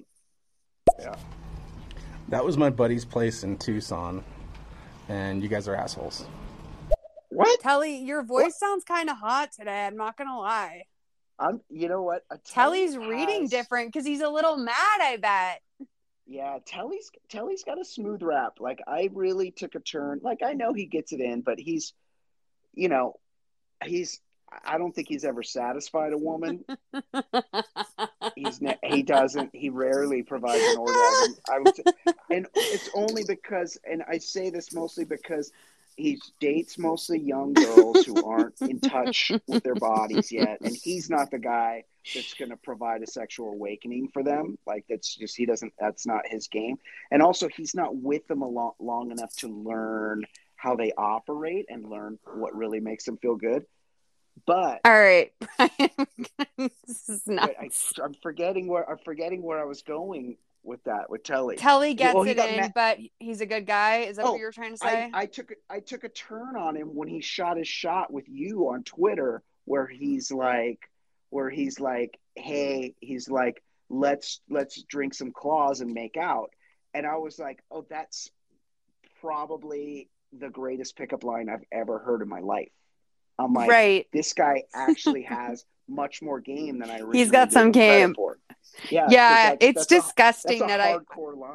That was my buddy's place in Tucson, and you guys are assholes. What? Telly, your voice sounds kind of hot today. I'm not gonna lie. I'm. You know what? A Telly's Telly reading has- different because he's a little mad. I bet. Yeah, Telly's Telly's got a smooth rap. Like I really took a turn. Like I know he gets it in, but he's, you know, he's. I don't think he's ever satisfied a woman. He's ne- he doesn't. He rarely provides an orgasm. I would, say, and it's only because, and I say this mostly because he dates mostly young girls who aren't in touch with their bodies yet, and he's not the guy that's going to provide a sexual awakening for them. Like that's just he doesn't. That's not his game. And also, he's not with them a long, long enough to learn how they operate and learn what really makes them feel good. But All right, Brian. This is but nuts. I, I'm forgetting where I'm forgetting where I was going with that with Telly. Telly gets Oh, he it got in, mad- but he's a good guy. Is that Oh, what you were trying to say? I, I took I took a turn on him when he shot his shot with you on Twitter, where he's like, where he's like, hey, he's like, let's let's drink some claws and make out, and I was like, oh, that's probably the greatest pickup line I've ever heard in my life. I'm like, right. this guy actually has much more game than I originally He's got gave some him credit game. for. Yeah, 'cause Yeah, that's- it's that's a- disgusting that's a that I. hardcore line.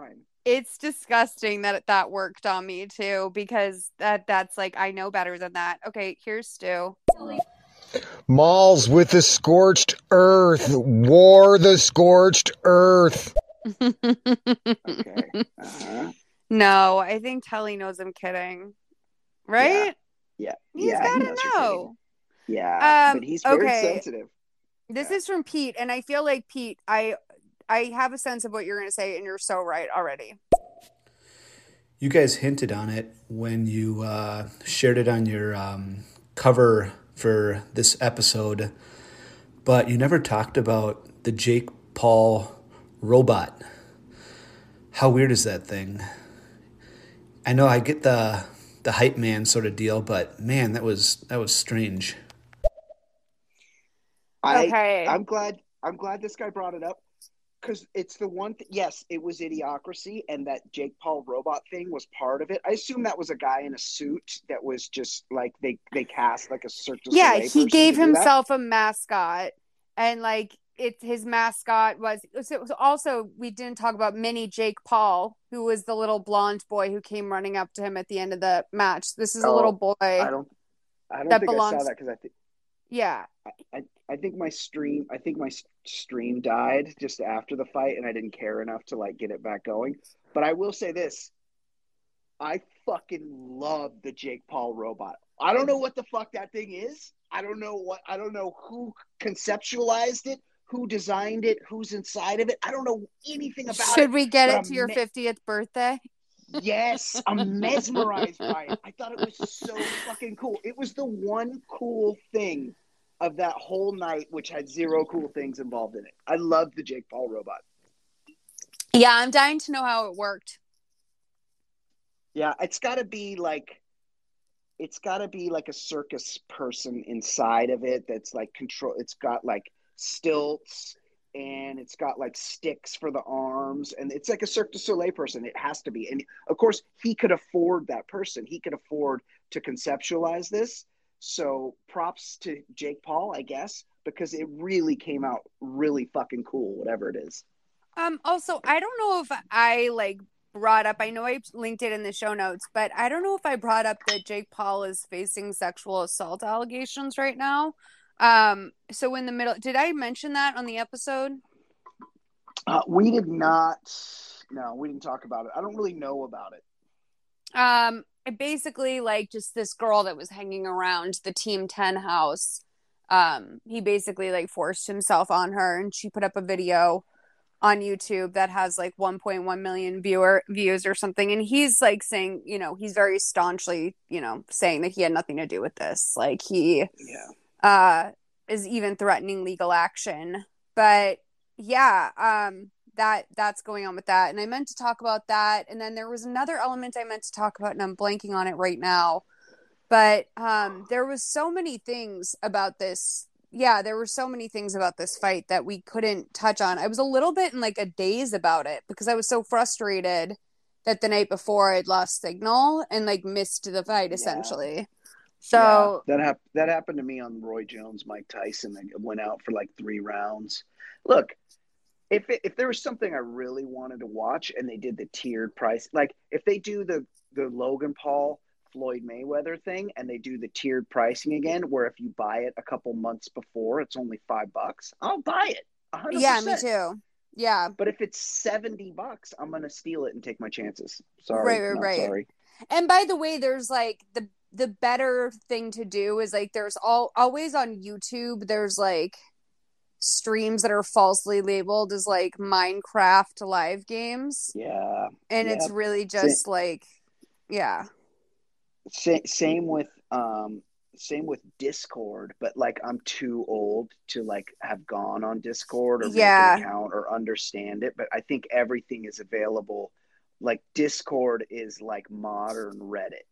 it's disgusting that that worked on me too, because that that's like, I know better than that. Okay, here's Stu. Malls with the scorched earth. War the scorched earth. Okay. Uh-huh. No, I think Telly knows I'm kidding. Right? Yeah. He's Yeah. gotta he knows you're kidding. know. Yeah. Um, but he's very okay. sensitive. This Yeah. is from Pete, and I feel like Pete, I I have a sense of what you're gonna say, and you're so right already. You guys hinted on it when you uh, shared it on your um, cover for this episode, but you never talked about the Jake Paul robot. How weird is that thing? I know I get the the hype man sort of deal, but man, that was that was strange. I, Okay. I'm glad. I'm glad this guy brought it up because it's the one. Th- yes, it was Idiocracy, and that Jake Paul robot thing was part of it. I assume that was a guy in a suit that was just like they they cast like a Cirque du Soleil Yeah, he person gave to do that. himself a mascot, and like it's his mascot was. So it was also, we didn't talk about mini Jake Paul, who was the little blonde boy who came running up to him at the end of the match. This is a Oh, little boy. I don't. I don't that think I belongs- saw that because I think. Yeah. I, I think my stream I think my stream died just after the fight and I didn't care enough to like get it back going. But I will say this. I fucking love the Jake Paul robot. I don't know what the fuck that thing is. I don't know what I don't know who conceptualized it, who designed it, who's inside of it. I don't know anything about it. Should we get but it I'm to your me- fiftieth birthday? Yes, I'm mesmerized by it. I thought it was so fucking cool. It was the one cool thing of that whole night, which had zero cool things involved in it. I love the Jake Paul robot. Yeah, I'm dying to know how it worked. Yeah, it's got to be like, it's got to be like a circus person inside of it that's like control. It's got like stilts and it's got like sticks for the arms, and it's like a Cirque du Soleil person. It has to be. And of course, he could afford that person. He could afford to conceptualize this. So props to Jake Paul, I guess, because it really came out really fucking cool, whatever it is. Um, also, I don't know if I like brought up, I know I linked it in the show notes, but I don't know if I brought up that Jake Paul is facing sexual assault allegations right now. Um, so in the middle, did I mention that on the episode? Uh, we did not. No, we didn't talk about it. I don't really know about it. Um, basically, like just this girl that was hanging around the Team ten house. Um, he basically like forced himself on her, and she put up a video on YouTube that has like one point one million viewer views or something. And he's like saying, you know, he's very staunchly, you know, saying that he had nothing to do with this. Like he, yeah, uh, is even threatening legal action. But yeah, um, that that's going on with that. And I meant to talk about that. And then there was another element I meant to talk about, and I'm blanking on it right now. But um, there was so many things about this. Yeah, there were so many things about this fight that we couldn't touch on. I was a little bit in like a daze about it because I was so frustrated that the night before I'd lost signal and like missed the fight essentially. Yeah. So yeah, that hap- that happened to me on Roy Jones, Mike Tyson. I went out for like three rounds. Look, if it, if there was something I really wanted to watch and they did the tiered price, like if they do the the Logan Paul Floyd Mayweather thing and they do the tiered pricing again, where if you buy it a couple months before it's only five bucks, I'll buy it one hundred percent. Yeah, me too. Yeah, but if it's seventy bucks, I'm gonna steal it and take my chances. Sorry, right, right, not right. sorry. And by the way, there's like the the better thing to do is like there's all always on YouTube there's like streams that are falsely labeled as like Minecraft live games. Yeah, and yeah. It's really just same, like yeah. Same with um, same with Discord, but like I'm too old to like have gone on Discord or yeah. make an account or understand it. But I think everything is available. Like Discord is like modern Reddit.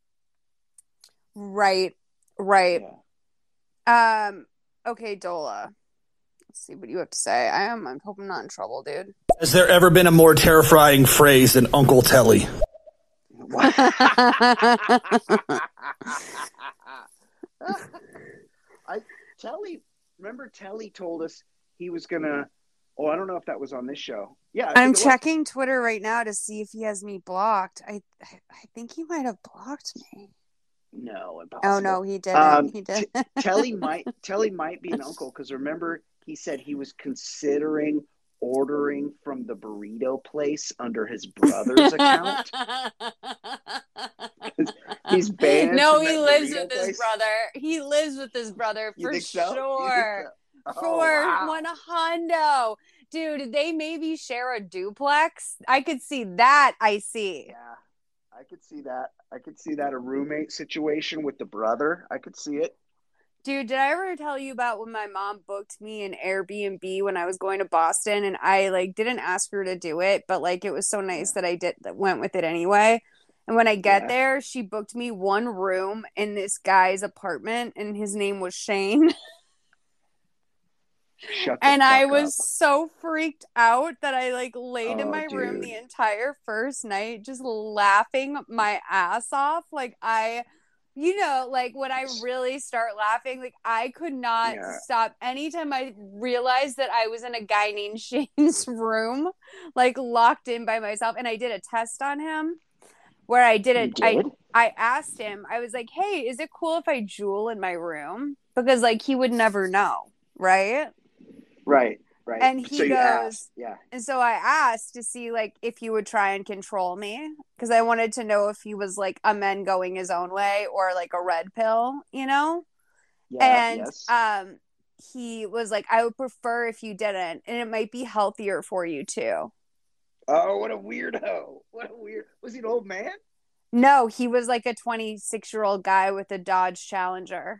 Right, right. Yeah. Um. Okay, Dola. Let's see what you have to say. I am. I hope I'm not in trouble, dude. Has there ever been a more terrifying phrase than Uncle Telly? I Telly remember Telly told us he was gonna Oh, I don't know if that was on this show. Yeah, I I'm think it was. checking Twitter right now to see if he has me blocked. I I think he might have blocked me. No, impossible. Oh no, he didn't. Um, he didn't. T- Telly might Telly might be an uncle because remember he said he was considering ordering from the burrito place under his brother's account. He's banned. No, from he that lives burrito with place. his brother. He lives with his brother You for think so? You think sure. so? Oh, For wow. one hundo. Dude, they maybe share a duplex. I could see that. I see. Yeah, I could see that. I could see that a roommate situation with the brother. I could see it. Dude, did I ever tell you about when my mom booked me an Airbnb when I was going to Boston and I like didn't ask her to do it, but like it was so nice Yeah. that I did that went with it anyway. And when I get Yeah. there, she booked me one room in this guy's apartment and his name was Shane. Shut the And fuck I up. was so freaked out that I like laid in Oh, my room dude. the entire first night just laughing my ass off. Like I, you know, like when I really start laughing, like I could not Yeah. stop. Anytime I realized that I was in a guy named Shane's room, like locked in by myself, and I did a test on him where I did it. You I did? I asked him, I was like, hey, is it cool if I jewel in my room? Because like he would never know, right? Right, right. And he so you goes, asked. Yeah. and so I asked to see like if he would try and control me because I wanted to know if he was like a man going his own way or like a red pill, you know? Yeah. And yes. um he was like, I would prefer if you didn't, and it might be healthier for you too. Oh, what a weirdo. What a weird. Was he an old man? No, he was like a twenty-six year old guy with a Dodge Challenger.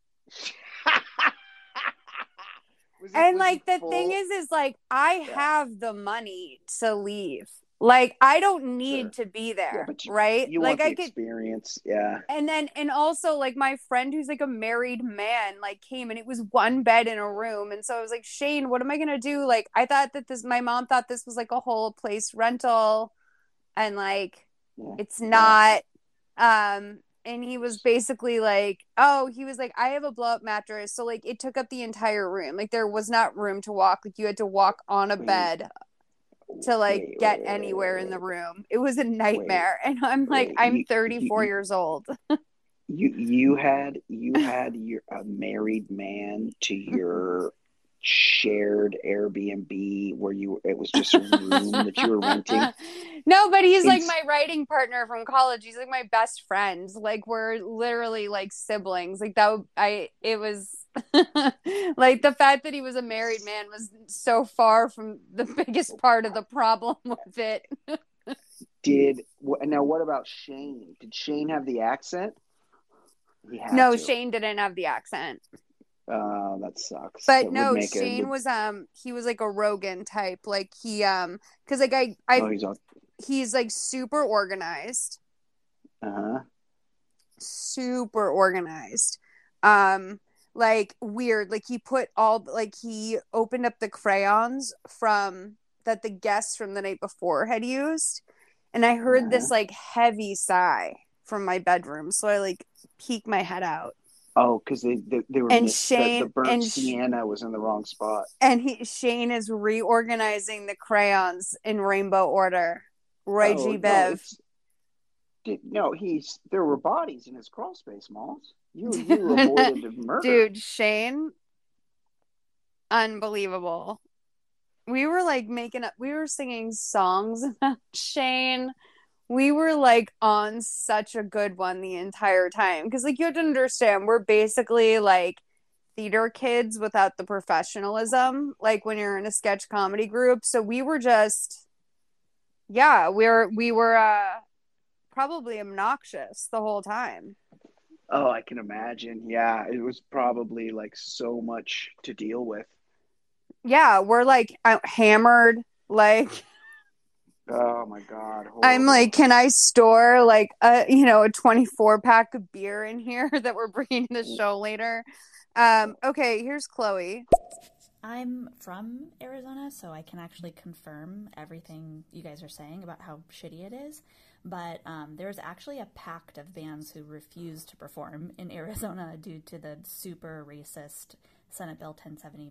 Was he- And was like he the full? thing is, is like I Yeah. have the money to leave. Like I don't need Sure. to be Yeah, there, but you, right? you Like want the I could, experience. Yeah. and then and also like my friend who's like a married man like came and it was one bed in a room, and so I was like, Shane, what am I gonna do? Like I thought that this, my mom thought this was like a whole place rental, and like Yeah. it's Yeah. not. Um, and he was basically like, oh, he was like, I have a blow up mattress, so like it took up the entire room. Like there was not room to walk. Like you had to walk on a Wait. bed to like Wait, get wait, wait, anywhere wait, in the wait. room. It was a nightmare. And I'm like, Wait, I'm you- thirty-four you- years old. You you had you had your a married man to your shared Airbnb where you it was just a room that you were renting. No, but he's like It's- my writing partner from college. He's like my best friend. Like we're literally like siblings. Like that, I it was like the fact that he was a married man was so far from the biggest part of the problem with it. Did wh- now what about Shane? Did Shane have the accent? He had No, to. Shane didn't have the accent. Oh, that sucks. But That would no, make a- Shane was um he was like a Rogan type. Like he um because like I I Oh, he's on. he's like super organized. Uh huh. Super organized. Um like weird. Like he put all like he opened up the crayons from that the guests from the night before had used. And I heard Uh-huh. this like heavy sigh from my bedroom. So I like peeked my head out. Oh, because they, they they were And missed, Shane- the, the burnt and Sh- sienna was in the wrong spot. And he Shane is reorganizing the crayons in rainbow order. Right, Oh, G. no, Bev. it's- Did, no, he's there were bodies in his crawl space, Malls. You you avoided murder. Dude, Shane, unbelievable. We were like making up, we were singing songs about Shane. We were like on such a good one the entire time. Because, like, you have to understand, we're basically like theater kids without the professionalism, like when you're in a sketch comedy group. So we were just, yeah, we were, we were uh, probably obnoxious the whole time. Oh, I can imagine. Yeah, it was probably like so much to deal with. Yeah, we're like uh, hammered, like. Oh my God. I'm horrible. like, can I store like a you know a twenty-four pack of beer in here that we're bringing to the show later? Um, okay, here's Chloe. I'm from Arizona, so I can actually confirm everything you guys are saying about how shitty it is. But um, there's actually a pact of bands who refuse to perform in Arizona due to the super racist Senate Bill ten seventy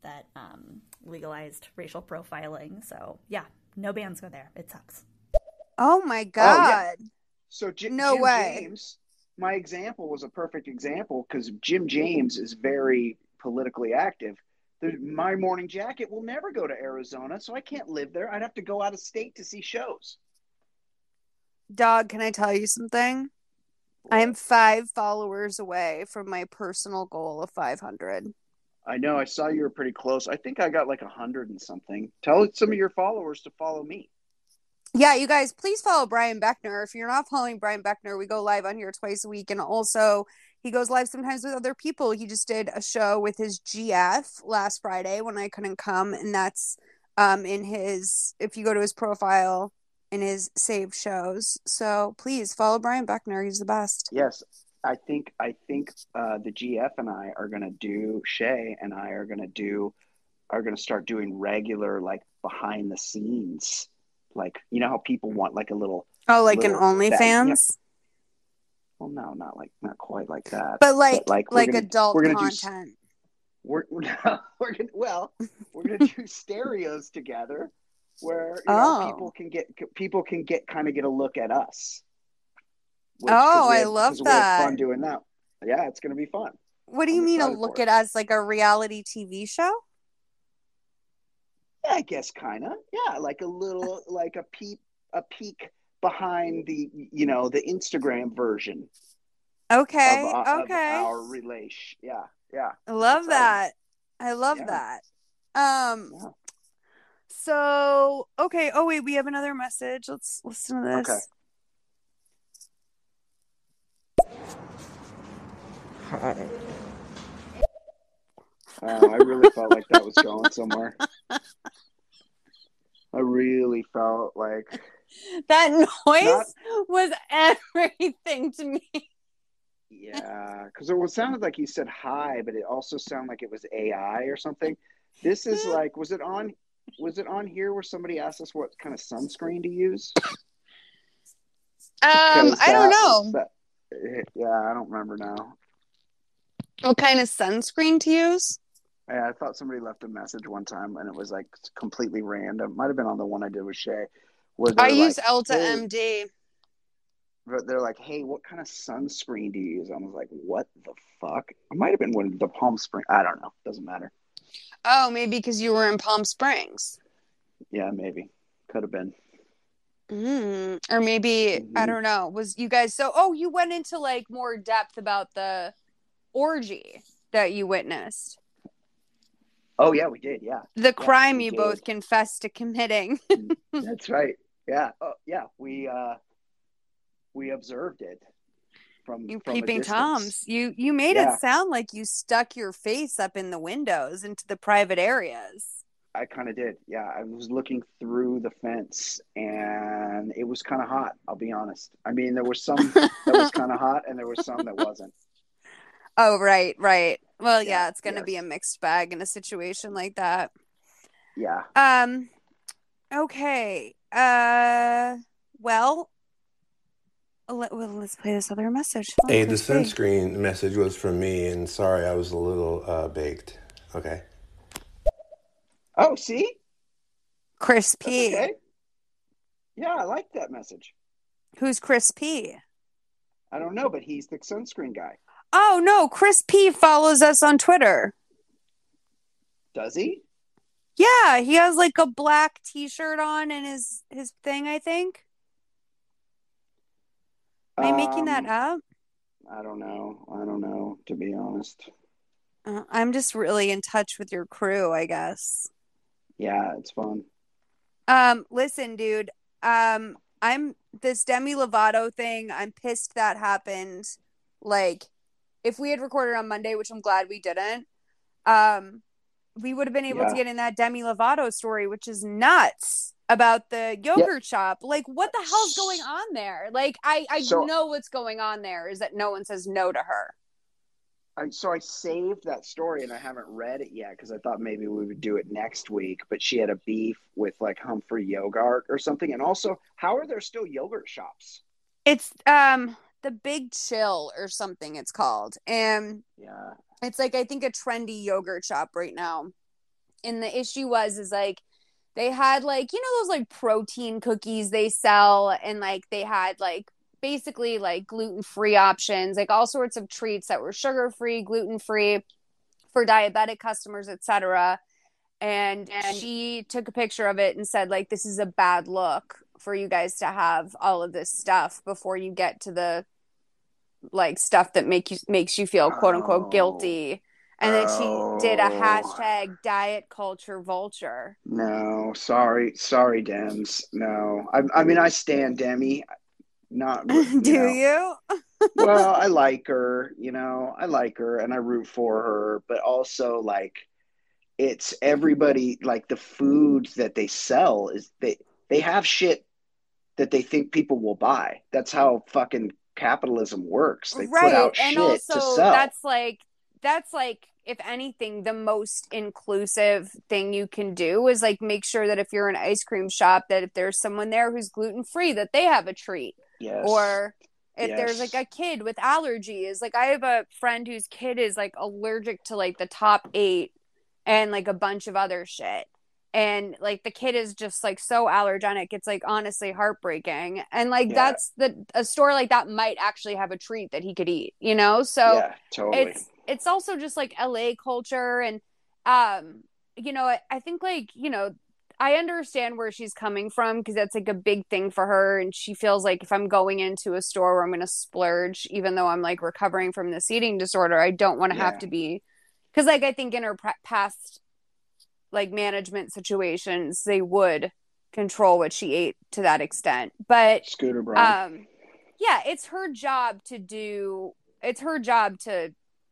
that um, legalized racial profiling. So yeah, no bands go there. It sucks. Oh my god! Oh, yeah. So J- no Jim way. James, my example was a perfect example because Jim James is very politically active. The, my Morning Jacket will never go to Arizona, so I can't live there. I'd have to go out of state to see shows. Dog, can I tell you something? I am five followers away from my personal goal of five hundred. I know. I saw you were pretty close. I think I got like a hundred and something. Tell some of your followers to follow me. Yeah, you guys, please follow Brian Beckner. If you're not following Brian Beckner, we go live on here twice a week. And also, he goes live sometimes with other people. He just did a show with his G F last Friday when I couldn't come. And that's um, in his, if you go to his profile, in his saved shows. So please follow Brian Beckner. He's the best. Yes. I think I think uh, the G F and I are going to do, Shay and I are going to do, are going to start doing regular, like behind the scenes. Like, you know how people want like a little. Oh, like little an OnlyFans? That, you know, well, no, not like, not quite like that. But like, but like, like gonna, adult we're gonna content. Do, we're, we're, we're gonna, well, we're going to do stereos together where, you know, oh. people can get, people can get kind of get a look at us. Which, oh, I had, love that. We had fun doing that. Yeah, it's going to be fun. What do you I'm mean a look at us like a reality T V show? Yeah, I guess kind of. Yeah, like a little, like a peep, a peek behind the, you know, the Instagram version. Okay. Of, uh, okay. Of our relation. Yeah. Yeah. I love that. I love yeah. that. Um. Yeah. So okay. Oh wait, we have another message. Let's listen to this. Okay. Hi. Uh, I really felt like that was going somewhere. I really felt like that noise not... was everything to me. Yeah, because it was sounded like he said hi, but it also sounded like it was A I or something. This is like, was it on? Was it on here where somebody asked us what kind of sunscreen to use? Um, I that, don't know. That, yeah, I don't remember now. What kind of sunscreen to use? Yeah, I thought somebody left a message one time, and it was like completely random. Might have been on the one I did with Shay. Where I like, use Elta hey, M D. But they're like, "Hey, what kind of sunscreen do you use?" I was like, "What the fuck?" It might have been one of the Palm Springs. I don't know. Doesn't matter. Oh, maybe because you were in Palm Springs. Yeah, maybe. Could have been. Mm, or maybe mm-hmm. I don't know. Was you guys so? Oh, you went into like more depth about the orgy that you witnessed. Oh yeah, we did. Yeah, the yeah, crime you did. both confessed to committing. That's right. Yeah. Oh yeah. We uh, we observed it from you from peeping a distance. toms. You you made yeah. it sound like you stuck your face up in the windows into the private areas. I kind of did. Yeah, I was looking through the fence, and it was kind of hot. I'll be honest. I mean, there was some that was kind of hot, and there was some that wasn't. Oh, right, right. Well, yeah, yeah it's going to yes. be a mixed bag in a situation like that. Yeah. Um, okay. Uh, well, let, well let's play this other message. Oh, hey, the sunscreen message was from me, and sorry I was a little uh, baked. Okay. Oh, see? Chris P. That's okay. Yeah, I like that message. Who's Chris P? I don't know, but he's the sunscreen guy. Oh, no. Chris P follows us on Twitter. Does he? Yeah, he has like a black t-shirt on and his, his thing, I think. Am I um, making that up? I don't know. I don't know, to be honest. Uh, I'm just really in touch with your crew, I guess. Yeah, it's fun. Um, listen, dude. Um, I'm this Demi Lovato thing. I'm pissed that happened. Like, if we had recorded on Monday, which I'm glad we didn't, um, we would have been able yeah. to get in that Demi Lovato story, which is nuts, about the yogurt yep. shop. Like, what the hell's going on there? Like, I, I so, know what's going on there is that no one says no to her. I, so I saved that story and I haven't read it yet because I thought maybe we would do it next week. But she had a beef with like Humphrey Yogurt or something. And also, how are there still yogurt shops? It's um the Big Chill or something it's called. And yeah, it's like, I think a trendy yogurt shop right now. And the issue was, is like, they had like, you know, those like protein cookies they sell. And like, they had like basically like gluten-free options, like all sorts of treats that were sugar-free, gluten-free for diabetic customers, et cetera. And, and she took a picture of it and said, like, this is a bad look for you guys to have all of this stuff before you get to the like stuff that make you makes you feel quote unquote guilty. And then Oh. she did a hashtag diet culture vulture. No, sorry, sorry, Dems. No, I, I mean I stand Demi. Not you Do know. you? Well, I like her. You know, I like her and I root for her. But also, like, it's everybody. Like the food that they sell is they they have shit that they think people will buy. That's how fucking capitalism works. They Right. put out And shit also to sell. that's like that's like if anything, the most inclusive thing you can do is like make sure that if you're an ice cream shop, that if there's someone there who's gluten free, that they have a treat. Yes. Or if Yes. there's like a kid with allergies, like I have a friend whose kid is like allergic to like the top eight and like a bunch of other shit. And like the kid is just like so allergenic, it's like honestly heartbreaking. And like Yeah. that's the a store like that might actually have a treat that he could eat, you know? So Yeah, totally. it's it's also just like L A culture. And um you know, I, I think like, you know, I understand where she's coming from because that's like a big thing for her. And she feels like if I'm going into a store where I'm going to splurge, even though I'm like recovering from this eating disorder, I don't want to Yeah. have to be, because like I think in her pra- past like management situations, they would control what she ate to that extent. But Scooter Braun. um yeah, it's her job to do, it's her job to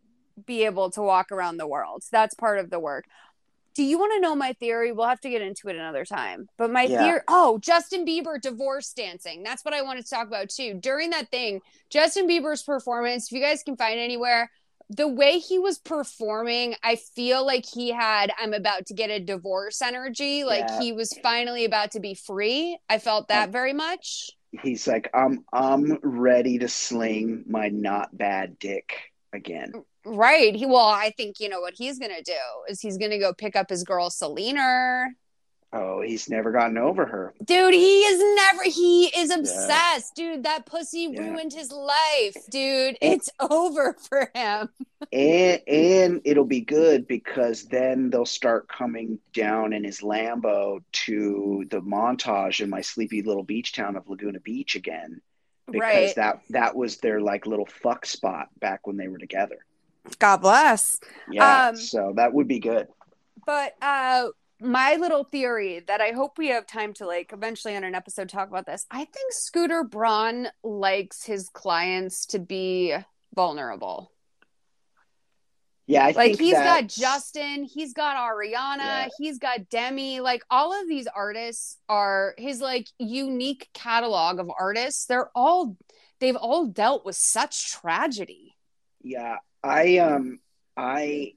be able to walk around the world. That's part of the work. Do you want to know my theory? We'll have to get into it another time. But my Yeah. theory, oh, Justin Bieber divorce dancing. That's what I wanted to talk about too. During that thing, Justin Bieber's performance, if you guys can find it anywhere, the way he was performing, I feel like he had I'm about to get a divorce energy. Like Yeah. he was finally about to be free. I felt that Um, very much. He's like, I'm I'm ready to sling my not bad dick again. Right. He well, I think you know what he's gonna do is he's gonna go pick up his girl Selena. Oh, he's never gotten over her. Dude, he is never he is obsessed. Dude, that pussy Yeah. ruined his life. Dude, it's over for him. And and it'll be good because then they'll start coming down in his Lambo to the montage in my sleepy little beach town of Laguna Beach again. Because Right. that that was their like little fuck spot back when they were together. God bless. Yeah. Um, so that would be good. But uh my little theory that I hope we have time to like eventually on an episode talk about this. I think Scooter Braun likes his clients to be vulnerable. Yeah, I Like think he's got that's- Justin, he's got Ariana, Yeah. he's got Demi. Like all of these artists are his like unique catalog of artists. They're all they've all dealt with such tragedy. Yeah, I um I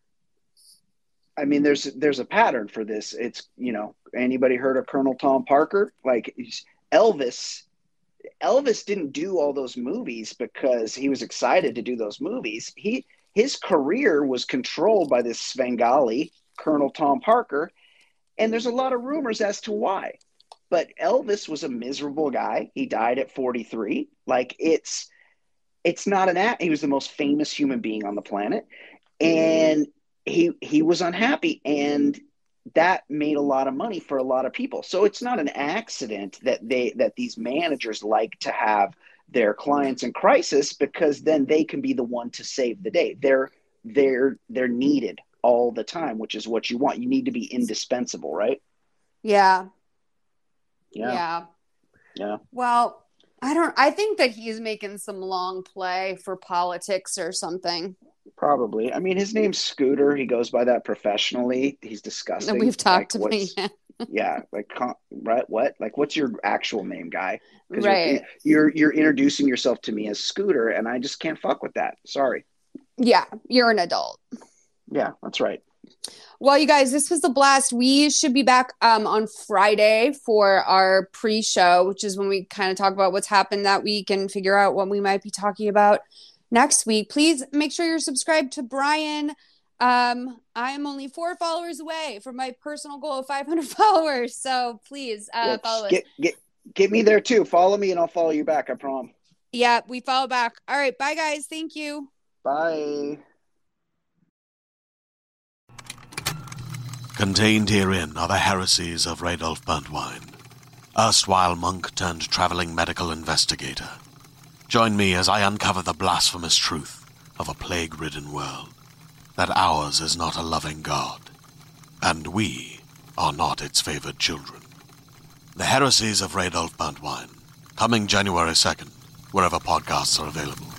I mean there's there's a pattern for this. It's, you know, anybody heard of Colonel Tom Parker? Like he's- Elvis Elvis didn't do all those movies because he was excited to do those movies. He his career was controlled by this Svengali, Colonel Tom Parker, and there's a lot of rumors as to why. But Elvis was a miserable guy. He died at forty-three. Like it's it's not an act. He was the most famous human being on the planet, and he he was unhappy, and that made a lot of money for a lot of people. So it's not an accident that they that these managers like to have their clients in crisis, because then they can be the one to save the day. They're they're they're needed all the time, which is what you want. You need to be indispensable, right? Yeah. Yeah. Yeah. Yeah. Well, I don't I think that he's making some long play for politics or something. Probably. I mean, his name's Scooter. He goes by that professionally. He's disgusting. We've talked Like, about what's- yeah. Yeah, like con- right? What? Like, what's your actual name, guy? 'Cause Right. You're, you're you're introducing yourself to me as Scooter, and I just can't fuck with that. Sorry. Yeah, you're an adult. Yeah, that's right. Well, you guys, this was a blast. We should be back um, on Friday for our pre-show, which is when we kind of talk about what's happened that week and figure out what we might be talking about next week. Please make sure you're subscribed to Brian Um, I'm only four followers away from my personal goal of five hundred followers. So please uh, Yeah, follow us. get, get, get me there too. Follow me and I'll follow you back. I promise. Yeah, we follow back. All right. Bye, guys. Thank you. Bye. Contained herein are the heresies of Radolf Burntwine, erstwhile monk turned traveling medical investigator. Join me as I uncover the blasphemous truth of a plague-ridden world, that ours is not a loving God, and we are not its favored children. The Heresies of Radolf Burntwine, coming January second, wherever podcasts are available.